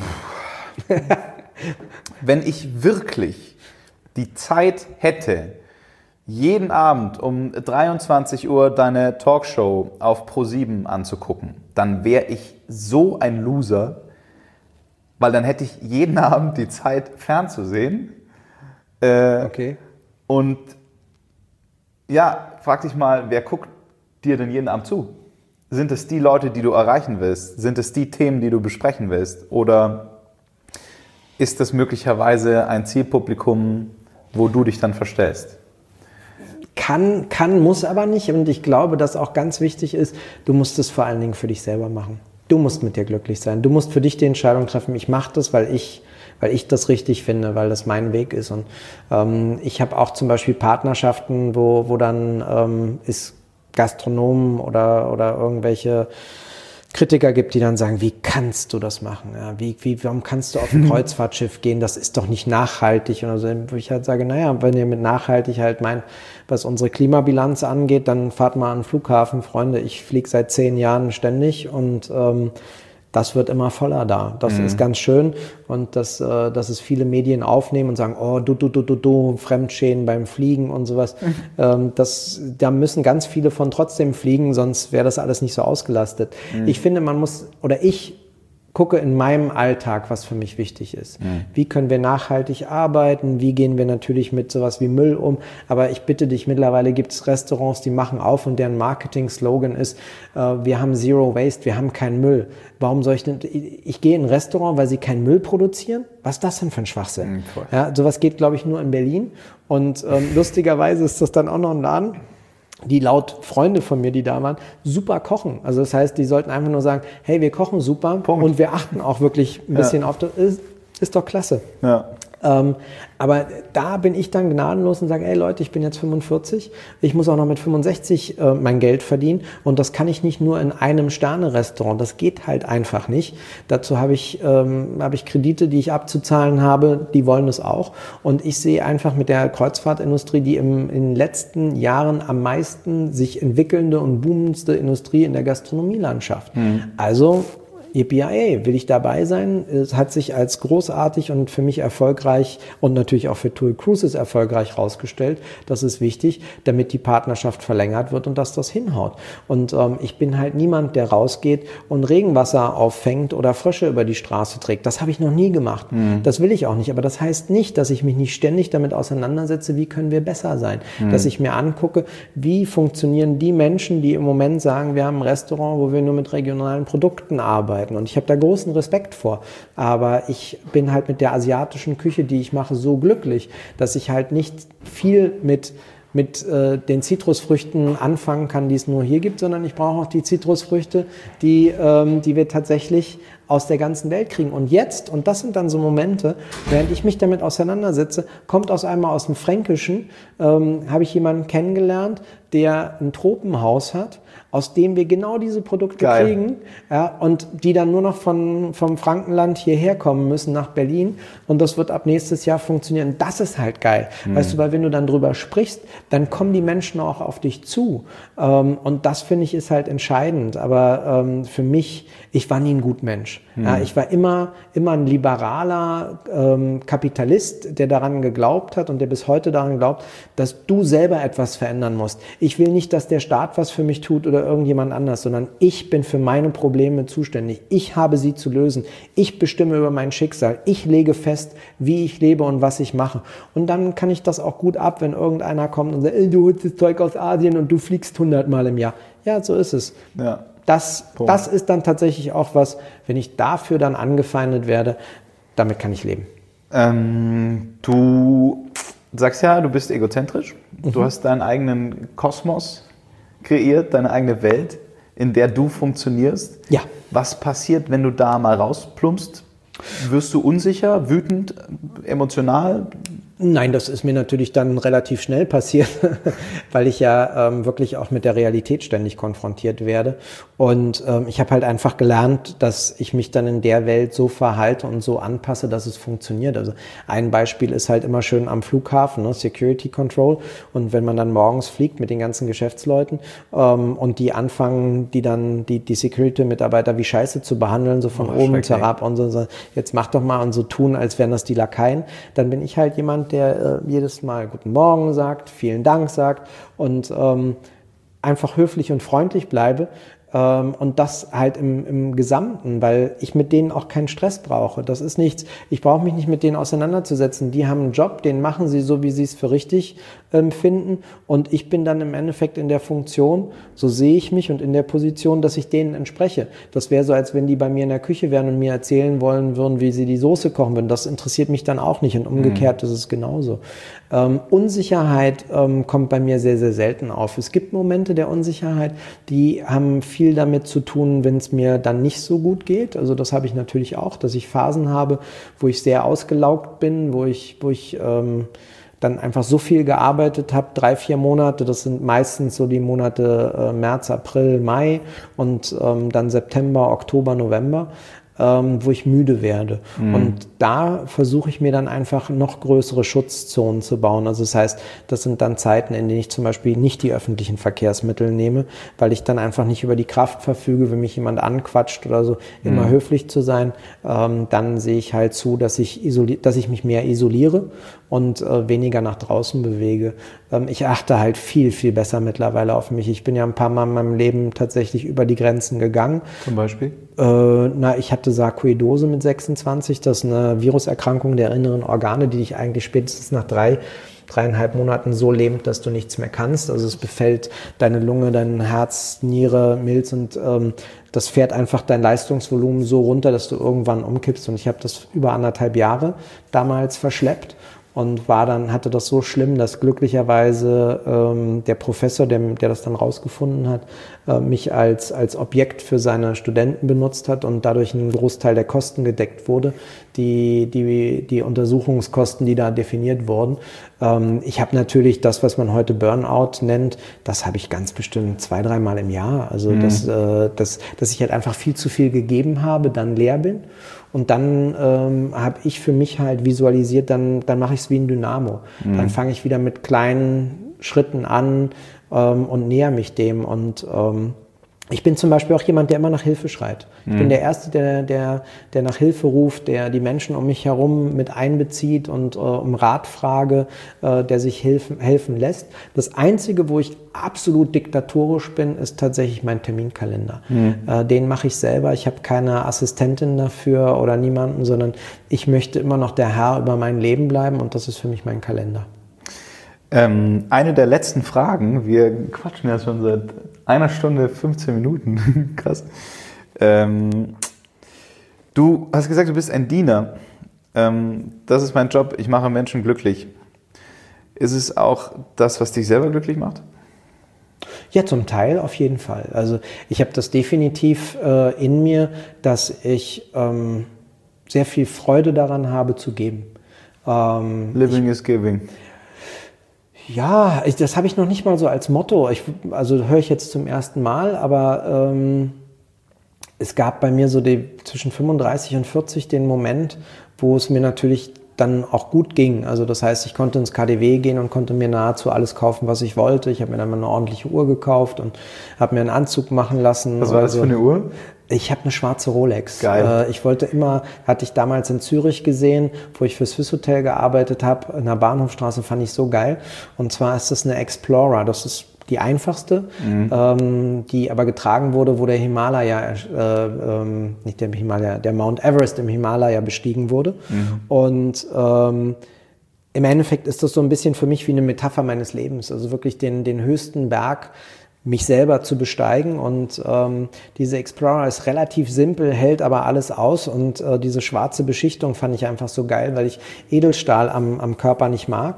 wenn ich wirklich die Zeit hätte, jeden Abend um 23 Uhr deine Talkshow auf Pro7 anzugucken, dann wäre ich so ein Loser, weil dann hätte ich jeden Abend die Zeit fernzusehen. Okay. Und ja, frag dich mal, wer guckt dir denn jeden Abend zu? Sind es die Leute, die du erreichen willst? Sind es die Themen, die du besprechen willst? Oder ist das möglicherweise ein Zielpublikum, wo du dich dann verstellst? Kann, muss aber nicht. Und ich glaube, dass auch ganz wichtig ist, du musst es vor allen Dingen für dich selber machen. Du musst mit dir glücklich sein. Du musst für dich die Entscheidung treffen, ich mache das, weil ich das richtig finde, weil das mein Weg ist. Und ich habe auch zum Beispiel Partnerschaften, wo dann ist Gastronomen oder irgendwelche Kritiker gibt, die dann sagen, wie kannst du das machen? Ja, warum kannst du auf ein Kreuzfahrtschiff gehen? Das ist doch nicht nachhaltig. Oder so. Wo ich halt sage, naja, wenn ihr mit nachhaltig halt meint, was unsere Klimabilanz angeht, dann fahrt mal an den Flughafen. Freunde, ich fliege seit 10 Jahren ständig und das wird immer voller da. Das ist ganz schön und dass es viele Medien aufnehmen und sagen, oh, du, Fremdschäden beim Fliegen und sowas. Da müssen ganz viele von trotzdem fliegen, sonst wäre das alles nicht so ausgelastet. Ich finde, ich gucke in meinem Alltag, was für mich wichtig ist. Wie können wir nachhaltig arbeiten? Wie gehen wir natürlich mit sowas wie Müll um? Aber ich bitte dich, mittlerweile gibt es Restaurants, die machen auf und deren Marketing-Slogan ist, wir haben Zero Waste, wir haben keinen Müll. Warum soll ich gehe in ein Restaurant, weil sie keinen Müll produzieren? Was ist das denn für ein Schwachsinn? Ja, sowas geht, glaube ich, nur in Berlin. Und lustigerweise ist das dann auch noch ein Laden, die laut Freunde von mir, die da waren, super kochen. Also das heißt, die sollten einfach nur sagen, hey, wir kochen super und wir achten auch wirklich ein bisschen auf das. Ist doch klasse. Ja. Aber da bin ich dann gnadenlos und sage, ey Leute, ich bin jetzt 45, ich muss auch noch mit 65 mein Geld verdienen und das kann ich nicht nur in einem Sterne-Restaurant, das geht halt einfach nicht. Dazu habe ich Kredite, die ich abzuzahlen habe, die wollen es auch und ich sehe einfach mit der Kreuzfahrtindustrie, die in den letzten Jahren am meisten sich entwickelnde und boomendste Industrie in der Gastronomielandschaft. Also EPIA, will ich dabei sein? Es hat sich als großartig und für mich erfolgreich und natürlich auch für TUI Cruises erfolgreich rausgestellt. Das ist wichtig, damit die Partnerschaft verlängert wird und dass das hinhaut. Und ich bin halt niemand, der rausgeht und Regenwasser auffängt oder Frösche über die Straße trägt. Das habe ich noch nie gemacht. Das will ich auch nicht. Aber das heißt nicht, dass ich mich nicht ständig damit auseinandersetze, wie können wir besser sein. Dass ich mir angucke, wie funktionieren die Menschen, die im Moment sagen, wir haben ein Restaurant, wo wir nur mit regionalen Produkten arbeiten. Und ich habe da großen Respekt vor. Aber ich bin halt mit der asiatischen Küche, die ich mache, so glücklich, dass ich halt nicht viel mit den Zitrusfrüchten anfangen kann, die es nur hier gibt, sondern ich brauche auch die Zitrusfrüchte, die wir tatsächlich aus der ganzen Welt kriegen. Und jetzt, und das sind dann so Momente, während ich mich damit auseinandersetze, kommt aus dem Fränkischen, habe ich jemanden kennengelernt, der ein Tropenhaus hat, aus dem wir genau diese Produkte kriegen, ja, und die dann nur noch vom Frankenland hierher kommen müssen nach Berlin und das wird ab nächstes Jahr funktionieren. Das ist halt geil, weißt du, weil wenn du dann drüber sprichst, dann kommen die Menschen auch auf dich zu und das finde ich ist halt entscheidend, aber für mich, ich war nie ein Gutmensch. Ja, ich war immer ein liberaler Kapitalist, der daran geglaubt hat und der bis heute daran glaubt, dass du selber etwas verändern musst. Ich will nicht, dass der Staat was für mich tut oder irgendjemand anders, sondern ich bin für meine Probleme zuständig. Ich habe sie zu lösen. Ich bestimme über mein Schicksal. Ich lege fest, wie ich lebe und was ich mache. Und dann kann ich das auch gut ab, wenn irgendeiner kommt und sagt, du holst das Zeug aus Asien und du fliegst 100 Mal im Jahr. Ja, so ist es. Ja. Das ist dann tatsächlich auch was, wenn ich dafür dann angefeindet werde, damit kann ich leben. Du sagst ja, du bist egozentrisch. Du hast deinen eigenen Kosmos kreiert, deine eigene Welt, in der du funktionierst. Ja. Was passiert, wenn du da mal rausplumpst? Wirst du unsicher, wütend, emotional? Nein, das ist mir natürlich dann relativ schnell passiert, weil ich ja wirklich auch mit der Realität ständig konfrontiert werde. Und ich habe halt einfach gelernt, dass ich mich dann in der Welt so verhalte und so anpasse, dass es funktioniert. Also ein Beispiel ist halt immer schön am Flughafen, ne? Security Control. Und wenn man dann morgens fliegt mit den ganzen Geschäftsleuten und die anfangen, die Security-Mitarbeiter wie Scheiße zu behandeln, so von oben herab und so, jetzt mach doch mal und so tun, als wären das die Lakaien, dann bin ich halt jemand, der jedes Mal Guten Morgen sagt, vielen Dank sagt und einfach höflich und freundlich bleibe. Und das halt im Gesamten, weil ich mit denen auch keinen Stress brauche. Das ist nichts, ich brauche mich nicht mit denen auseinanderzusetzen. Die haben einen Job, den machen sie so, wie sie es für richtig finden. Und ich bin dann im Endeffekt in der Funktion, so sehe ich mich und in der Position, dass ich denen entspreche. Das wäre so, als wenn die bei mir in der Küche wären und mir erzählen wollen würden, wie sie die Soße kochen würden. Das interessiert mich dann auch nicht und umgekehrt ist es genauso. Unsicherheit kommt bei mir sehr, sehr selten auf. Es gibt Momente der Unsicherheit, die haben viel damit zu tun, wenn es mir dann nicht so gut geht. Also das habe ich natürlich auch, dass ich Phasen habe, wo ich sehr ausgelaugt bin, wo ich dann einfach so viel gearbeitet habe, 3-4 Monate, das sind meistens so die Monate März, April, Mai und dann September, Oktober, November, wo ich müde werde. Und da versuche ich mir dann einfach noch größere Schutzzonen zu bauen. Also das heißt, das sind dann Zeiten, in denen ich zum Beispiel nicht die öffentlichen Verkehrsmittel nehme, weil ich dann einfach nicht über die Kraft verfüge, wenn mich jemand anquatscht oder so, immer höflich zu sein. Dann sehe ich halt zu, dass ich mich mehr isoliere und weniger nach draußen bewege. Ich achte halt viel, viel besser mittlerweile auf mich. Ich bin ja ein paar Mal in meinem Leben tatsächlich über die Grenzen gegangen. Zum Beispiel? Ich hatte Sarkoidose mit 26, das ist eine Viruserkrankung der inneren Organe, die dich eigentlich spätestens nach 3,5 Monaten so lähmt, dass du nichts mehr kannst. Also es befällt deine Lunge, dein Herz, Niere, Milz und das fährt einfach dein Leistungsvolumen so runter, dass du irgendwann umkippst. Und ich habe das über 1,5 Jahre damals verschleppt. Und hatte das so schlimm, dass glücklicherweise der Professor, der das dann rausgefunden hat, mich als Objekt für seine Studenten benutzt hat und dadurch ein Großteil der Kosten gedeckt wurde, die Untersuchungskosten, die da definiert wurden. Ich habe natürlich das, was man heute Burnout nennt, das habe ich ganz bestimmt 2-3 Mal im Jahr. Also dass ich halt einfach viel zu viel gegeben habe, dann leer bin. Und dann habe ich für mich halt visualisiert, dann mache ich es wie ein Dynamo. Dann fange ich wieder mit kleinen Schritten an und näher mich dem. Und ich bin zum Beispiel auch jemand, der immer nach Hilfe schreit. Ich bin der Erste, der nach Hilfe ruft, der die Menschen um mich herum mit einbezieht und um Rat frage, der sich helfen lässt. Das Einzige, wo ich absolut diktatorisch bin, ist tatsächlich mein Terminkalender. Den mache ich selber. Ich habe keine Assistentin dafür oder niemanden, sondern ich möchte immer noch der Herr über mein Leben bleiben und das ist für mich mein Kalender. Eine der letzten Fragen, wir quatschen ja schon seit 1 Stunde 15 Minuten, krass. Du hast gesagt, du bist ein Diener. Das ist mein Job, ich mache Menschen glücklich. Ist es auch das, was dich selber glücklich macht? Ja, zum Teil auf jeden Fall. Also ich habe das definitiv in mir, dass ich sehr viel Freude daran habe zu geben. Living is giving. Ja, das habe ich noch nicht mal so als Motto. Also höre ich jetzt zum ersten Mal, aber es gab bei mir so zwischen 35 und 40 den Moment, wo es mir natürlich dann auch gut ging. Also das heißt, ich konnte ins KaDeWe gehen und konnte mir nahezu alles kaufen, was ich wollte. Ich habe mir dann mal eine ordentliche Uhr gekauft und habe mir einen Anzug machen lassen. Was war das für eine Uhr? Ich habe eine schwarze Rolex. Geil. Hatte ich damals in Zürich gesehen, wo ich für Swiss Hotel gearbeitet habe. In der Bahnhofstraße fand ich so geil. Und zwar ist das eine Explorer. Das ist die einfachste, die aber getragen wurde, wo der Himalaya, nicht der Himalaya, der Mount Everest im Himalaya bestiegen wurde. Und im Endeffekt ist das so ein bisschen für mich wie eine Metapher meines Lebens. Also wirklich den höchsten Berg, mich selber zu besteigen und diese Explorer ist relativ simpel, hält aber alles aus und diese schwarze Beschichtung fand ich einfach so geil, weil ich Edelstahl am Körper nicht mag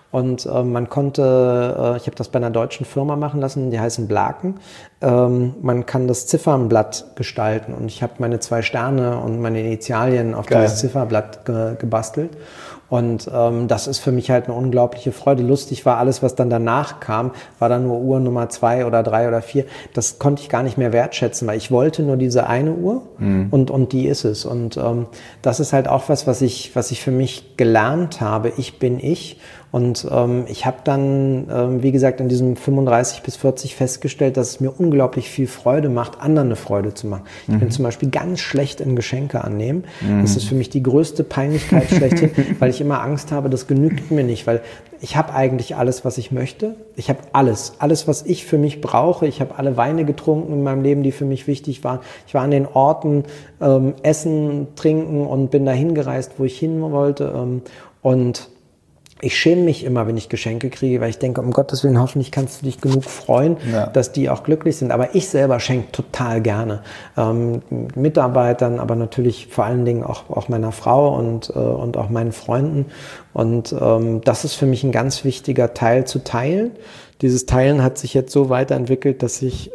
Und man konnte, ich habe das bei einer deutschen Firma machen lassen, die heißen Blaken, man kann das Ziffernblatt gestalten und ich habe meine 2 Sterne und meine Initialien auf dieses Zifferblatt gebastelt. Und das ist für mich halt eine unglaubliche Freude. Lustig war, alles, was dann danach kam, war dann nur Uhr Nummer 2 oder 3 oder 4. Das konnte ich gar nicht mehr wertschätzen, weil ich wollte nur diese eine Uhr und die ist es. Und das ist halt auch was ich für mich gelernt habe. Ich bin ich. Und ich habe dann, wie gesagt, in diesem 35 bis 40 festgestellt, dass es mir unglaublich viel Freude macht, anderen eine Freude zu machen. Ich bin zum Beispiel ganz schlecht in Geschenke annehmen. Das ist für mich die größte Peinlichkeit schlechthin, weil ich immer Angst habe, das genügt mir nicht, weil ich habe eigentlich alles, was ich möchte. Ich habe alles, was ich für mich brauche. Ich habe alle Weine getrunken in meinem Leben, die für mich wichtig waren. Ich war an den Orten, essen, trinken und bin dahin gereist, wo ich hin wollte. Und ich schäme mich immer, wenn ich Geschenke kriege, weil ich denke, um Gottes Willen, hoffentlich kannst du dich genug freuen, dass die auch glücklich sind. Aber ich selber schenke total gerne Mitarbeitern, aber natürlich vor allen Dingen auch meiner Frau und auch meinen Freunden. Und das ist für mich ein ganz wichtiger Teil zu teilen. Dieses Teilen hat sich jetzt so weiterentwickelt, dass ich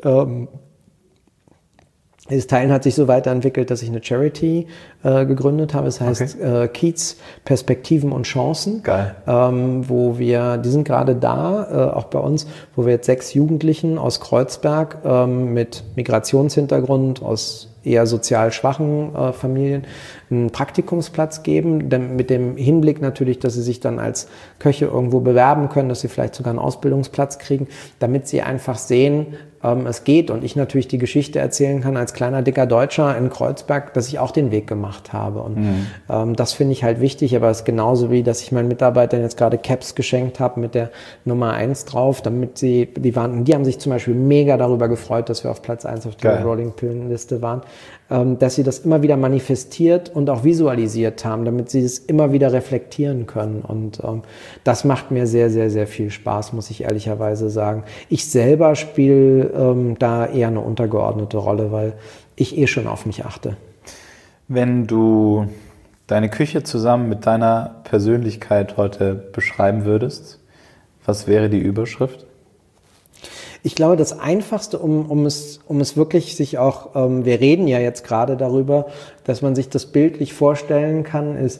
eine Charity gegründet habe. Es heißt Kiez, Perspektiven und Chancen. Geil. Die sind gerade da, auch bei uns, wo wir jetzt 6 Jugendlichen aus Kreuzberg mit Migrationshintergrund, aus eher sozial schwachen Familien einen Praktikumsplatz geben, mit dem Hinblick natürlich, dass sie sich dann als Köche irgendwo bewerben können, dass sie vielleicht sogar einen Ausbildungsplatz kriegen, damit sie einfach sehen, es geht und ich natürlich die Geschichte erzählen kann als kleiner, dicker Deutscher in Kreuzberg, dass ich auch den Weg gemacht habe und das finde ich halt wichtig, aber es ist genauso wie, dass ich meinen Mitarbeitern jetzt gerade Caps geschenkt habe mit der Nummer 1 drauf, damit die haben sich zum Beispiel mega darüber gefreut, dass wir auf Platz 1 auf der Rolling Pin Liste waren, dass sie das immer wieder manifestiert und auch visualisiert haben, damit sie es immer wieder reflektieren können. Und das macht mir sehr, sehr, sehr viel Spaß, muss ich ehrlicherweise sagen. Ich selber spiele da eher eine untergeordnete Rolle, weil ich schon auf mich achte. Wenn du deine Küche zusammen mit deiner Persönlichkeit heute beschreiben würdest, was wäre die Überschrift? Ich glaube, das Einfachste, um es wirklich sich auch, wir reden ja jetzt gerade darüber, dass man sich das bildlich vorstellen kann, ist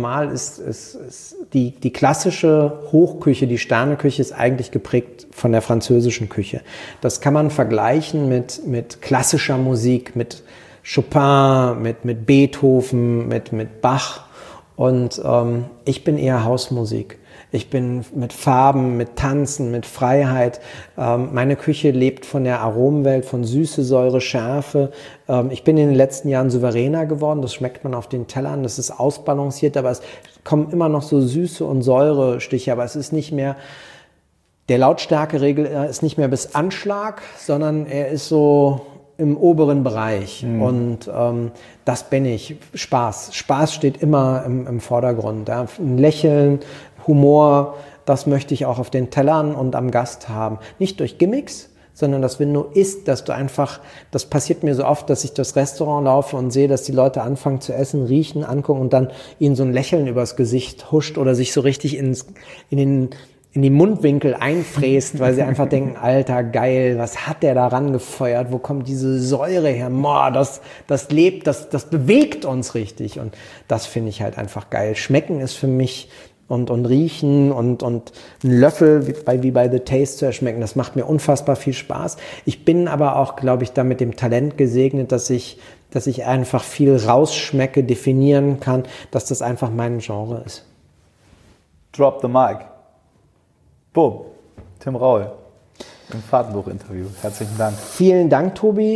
die klassische Hochküche, die Sterneküche ist eigentlich geprägt von der französischen Küche. Das kann man vergleichen mit klassischer Musik, mit Chopin, mit Beethoven, mit Bach und ich bin eher Hausmusik. Ich bin mit Farben, mit Tanzen, mit Freiheit. Meine Küche lebt von der Aromenwelt, von Süße, Säure, Schärfe. Ich bin in den letzten Jahren souveräner geworden. Das schmeckt man auf den Tellern. Das ist ausbalanciert, aber es kommen immer noch so Süße- und Säurestiche. Aber es ist nicht mehr, der Lautstärkeregel ist nicht mehr bis Anschlag, sondern er ist so im oberen Bereich. Und das bin ich. Spaß. Spaß steht immer im Vordergrund. Ja. Ein Lächeln, Humor, das möchte ich auch auf den Tellern und am Gast haben. Nicht durch Gimmicks, sondern dass wenn du isst, dass du einfach, das passiert mir so oft, dass ich durchs Restaurant laufe und sehe, dass die Leute anfangen zu essen, riechen, angucken und dann ihnen so ein Lächeln übers Gesicht huscht oder sich so richtig in die Mundwinkel einfräst, weil sie einfach denken, Alter, geil, was hat der da rangefeuert, wo kommt diese Säure her, boah, das lebt, das bewegt uns richtig und das finde ich halt einfach geil. Schmecken ist für mich und riechen und einen Löffel wie bei The Taste zu erschmecken, das macht mir unfassbar viel Spaß. Ich bin aber auch, glaube ich, da mit dem Talent gesegnet, dass ich einfach viel rausschmecke, definieren kann, dass das einfach mein Genre ist. Drop the mic. Boom. Tim Raue im Fahrtenbuch-Interview. Herzlichen Dank. Vielen Dank, Tobi.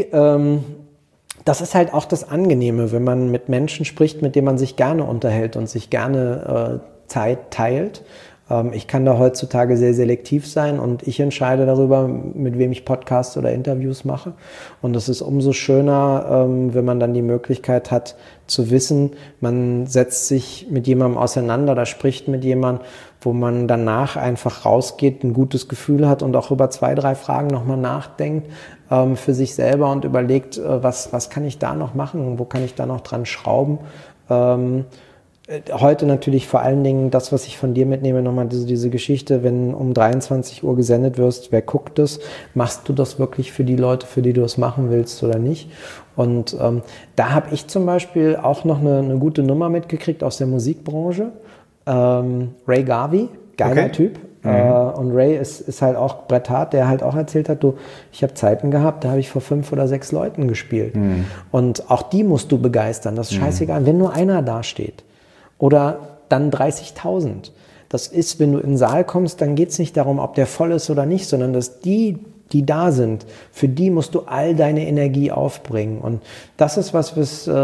Das ist halt auch das Angenehme, wenn man mit Menschen spricht, mit denen man sich gerne unterhält und sich gerne Zeit teilt. Ich kann da heutzutage sehr selektiv sein und ich entscheide darüber, mit wem ich Podcasts oder Interviews mache. Und es ist umso schöner, wenn man dann die Möglichkeit hat, zu wissen, man setzt sich mit jemandem auseinander oder spricht mit jemandem, wo man danach einfach rausgeht, ein gutes Gefühl hat und auch über 2, 3 Fragen nochmal nachdenkt für sich selber und überlegt, was kann ich da noch machen, wo kann ich da noch dran schrauben. Heute natürlich vor allen Dingen das, was ich von dir mitnehme, nochmal diese Geschichte, wenn um 23 Uhr gesendet wirst, wer guckt es? Machst du das wirklich für die Leute, für die du es machen willst oder nicht? Und da habe ich zum Beispiel auch noch eine gute Nummer mitgekriegt aus der Musikbranche. Ray Garvey, geiler Typ. Und Ray ist halt auch Bret Hart, der halt auch erzählt hat, ich habe Zeiten gehabt, da habe ich vor 5 oder 6 Leuten gespielt. Und auch die musst du begeistern, das ist scheißegal, wenn nur einer da steht. Oder dann 30.000. Das ist, wenn du in den Saal kommst, dann geht es nicht darum, ob der voll ist oder nicht, sondern dass die da sind, für die musst du all deine Energie aufbringen. Und das ist was,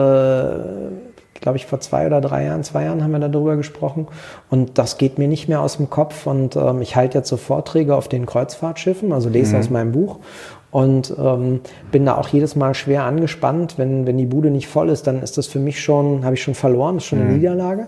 glaube ich, vor 2 oder 3 Jahren, 2 Jahren haben wir darüber gesprochen. Und das geht mir nicht mehr aus dem Kopf. Und ich halte jetzt so Vorträge auf den Kreuzfahrtschiffen, also lese aus meinem Buch. Und bin da auch jedes Mal schwer angespannt. Wenn die Bude nicht voll ist, dann ist das für mich schon, habe ich schon verloren, ist schon eine Niederlage.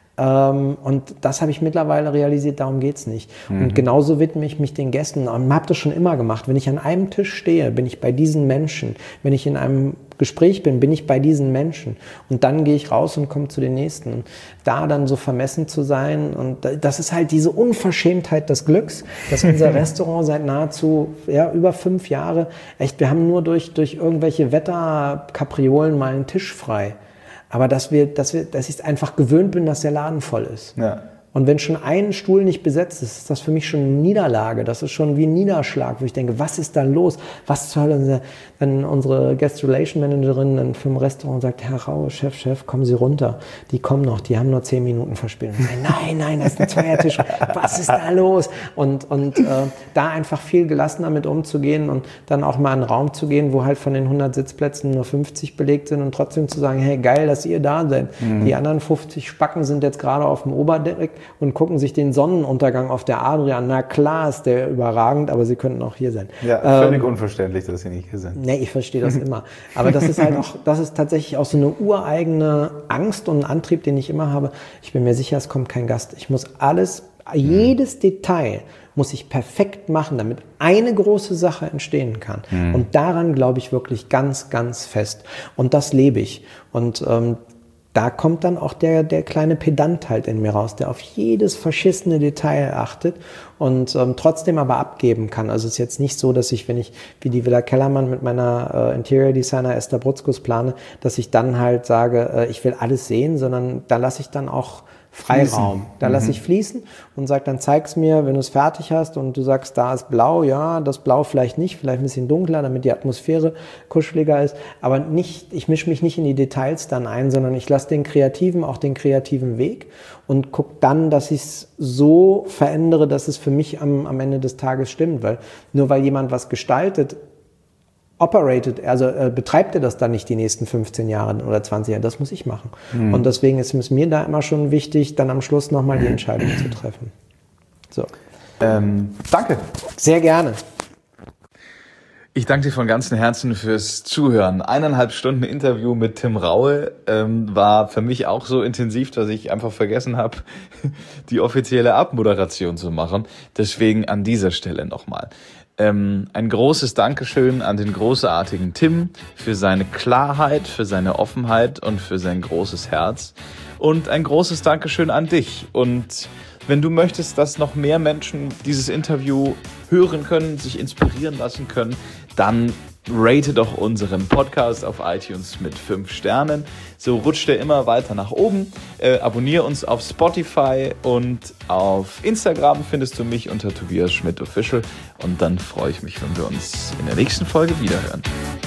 Und das habe ich mittlerweile realisiert, darum geht's nicht. Und genauso widme ich mich den Gästen und habe das schon immer gemacht. Wenn ich an einem Tisch stehe, bin ich bei diesen Menschen. Wenn ich in einem Gespräch bin ich bei diesen Menschen. Und dann gehe ich raus und komme zu den Nächsten. Da dann so vermessen zu sein, und das ist halt diese Unverschämtheit des Glücks, dass unser Restaurant seit nahezu über 5 Jahre, echt, wir haben nur durch irgendwelche Wetterkapriolen mal einen Tisch frei. Aber dass ich einfach gewöhnt bin, dass der Laden voll ist. Ja. Und wenn schon ein Stuhl nicht besetzt ist, ist das für mich schon eine Niederlage. Das ist schon wie ein Niederschlag, wo ich denke, was ist da los? Was zur Hölle? Wenn unsere Guest Relation Managerin dann vom Restaurant sagt, Herr Rau, Chef, kommen Sie runter. Die kommen noch, die haben nur 10 Minuten verspielt. Und sagen, nein, das ist ein Zweiertisch. Was ist da los? Und da einfach viel gelassener mit umzugehen und dann auch mal in einen Raum zu gehen, wo halt von den 100 Sitzplätzen nur 50 belegt sind und trotzdem zu sagen, hey, geil, dass ihr da seid. Die anderen 50 Spacken sind jetzt gerade auf dem Oberdeck und gucken sich den Sonnenuntergang auf der Adria an. Na klar ist der überragend, aber sie könnten auch hier sein. Ja, völlig unverständlich, dass sie nicht hier sind. Nee, ich verstehe das immer. Aber das ist halt auch, das ist tatsächlich auch so eine ureigene Angst und ein Antrieb, den ich immer habe. Ich bin mir sicher, es kommt kein Gast. Ich muss jedes Detail muss ich perfekt machen, damit eine große Sache entstehen kann. Und daran glaube ich wirklich ganz, ganz fest. Und das lebe ich. Und da kommt dann auch der kleine Pedant halt in mir raus, der auf jedes verschissene Detail achtet und trotzdem aber abgeben kann. Also es ist jetzt nicht so, dass ich, wenn ich wie die Villa Kellermann mit meiner Interior Designer Esther Brutzkus plane, dass ich dann halt sage, ich will alles sehen, sondern da lasse ich dann auch Freiraum. Da lasse ich fließen und sage, dann zeig's mir, wenn du es fertig hast und du sagst, da ist blau, ja, das Blau vielleicht nicht, vielleicht ein bisschen dunkler, damit die Atmosphäre kuscheliger ist, aber nicht, ich mische mich nicht in die Details dann ein, sondern ich lasse den Kreativen auch den kreativen Weg und gucke dann, dass ich es so verändere, dass es für mich am Ende des Tages stimmt, weil nur weil jemand was gestaltet, betreibt er das dann nicht die nächsten 15 Jahre oder 20 Jahre, das muss ich machen. Und deswegen ist es mir da immer schon wichtig, dann am Schluss nochmal die Entscheidung zu treffen. So. Danke. Sehr gerne. Ich danke dir von ganzem Herzen fürs Zuhören. 1,5 Stunden Interview mit Tim Raue war für mich auch so intensiv, dass ich einfach vergessen habe, die offizielle Abmoderation zu machen. Deswegen an dieser Stelle nochmal. Ein großes Dankeschön an den großartigen Tim für seine Klarheit, für seine Offenheit und für sein großes Herz. Und ein großes Dankeschön an dich. Und wenn du möchtest, dass noch mehr Menschen dieses Interview hören können, sich inspirieren lassen können, dann rate doch unseren Podcast auf iTunes mit 5 Sternen. So rutscht er immer weiter nach oben. Abonniere uns auf Spotify und auf Instagram findest du mich unter Tobias Schmidt Official. Und dann freue ich mich, wenn wir uns in der nächsten Folge wiederhören.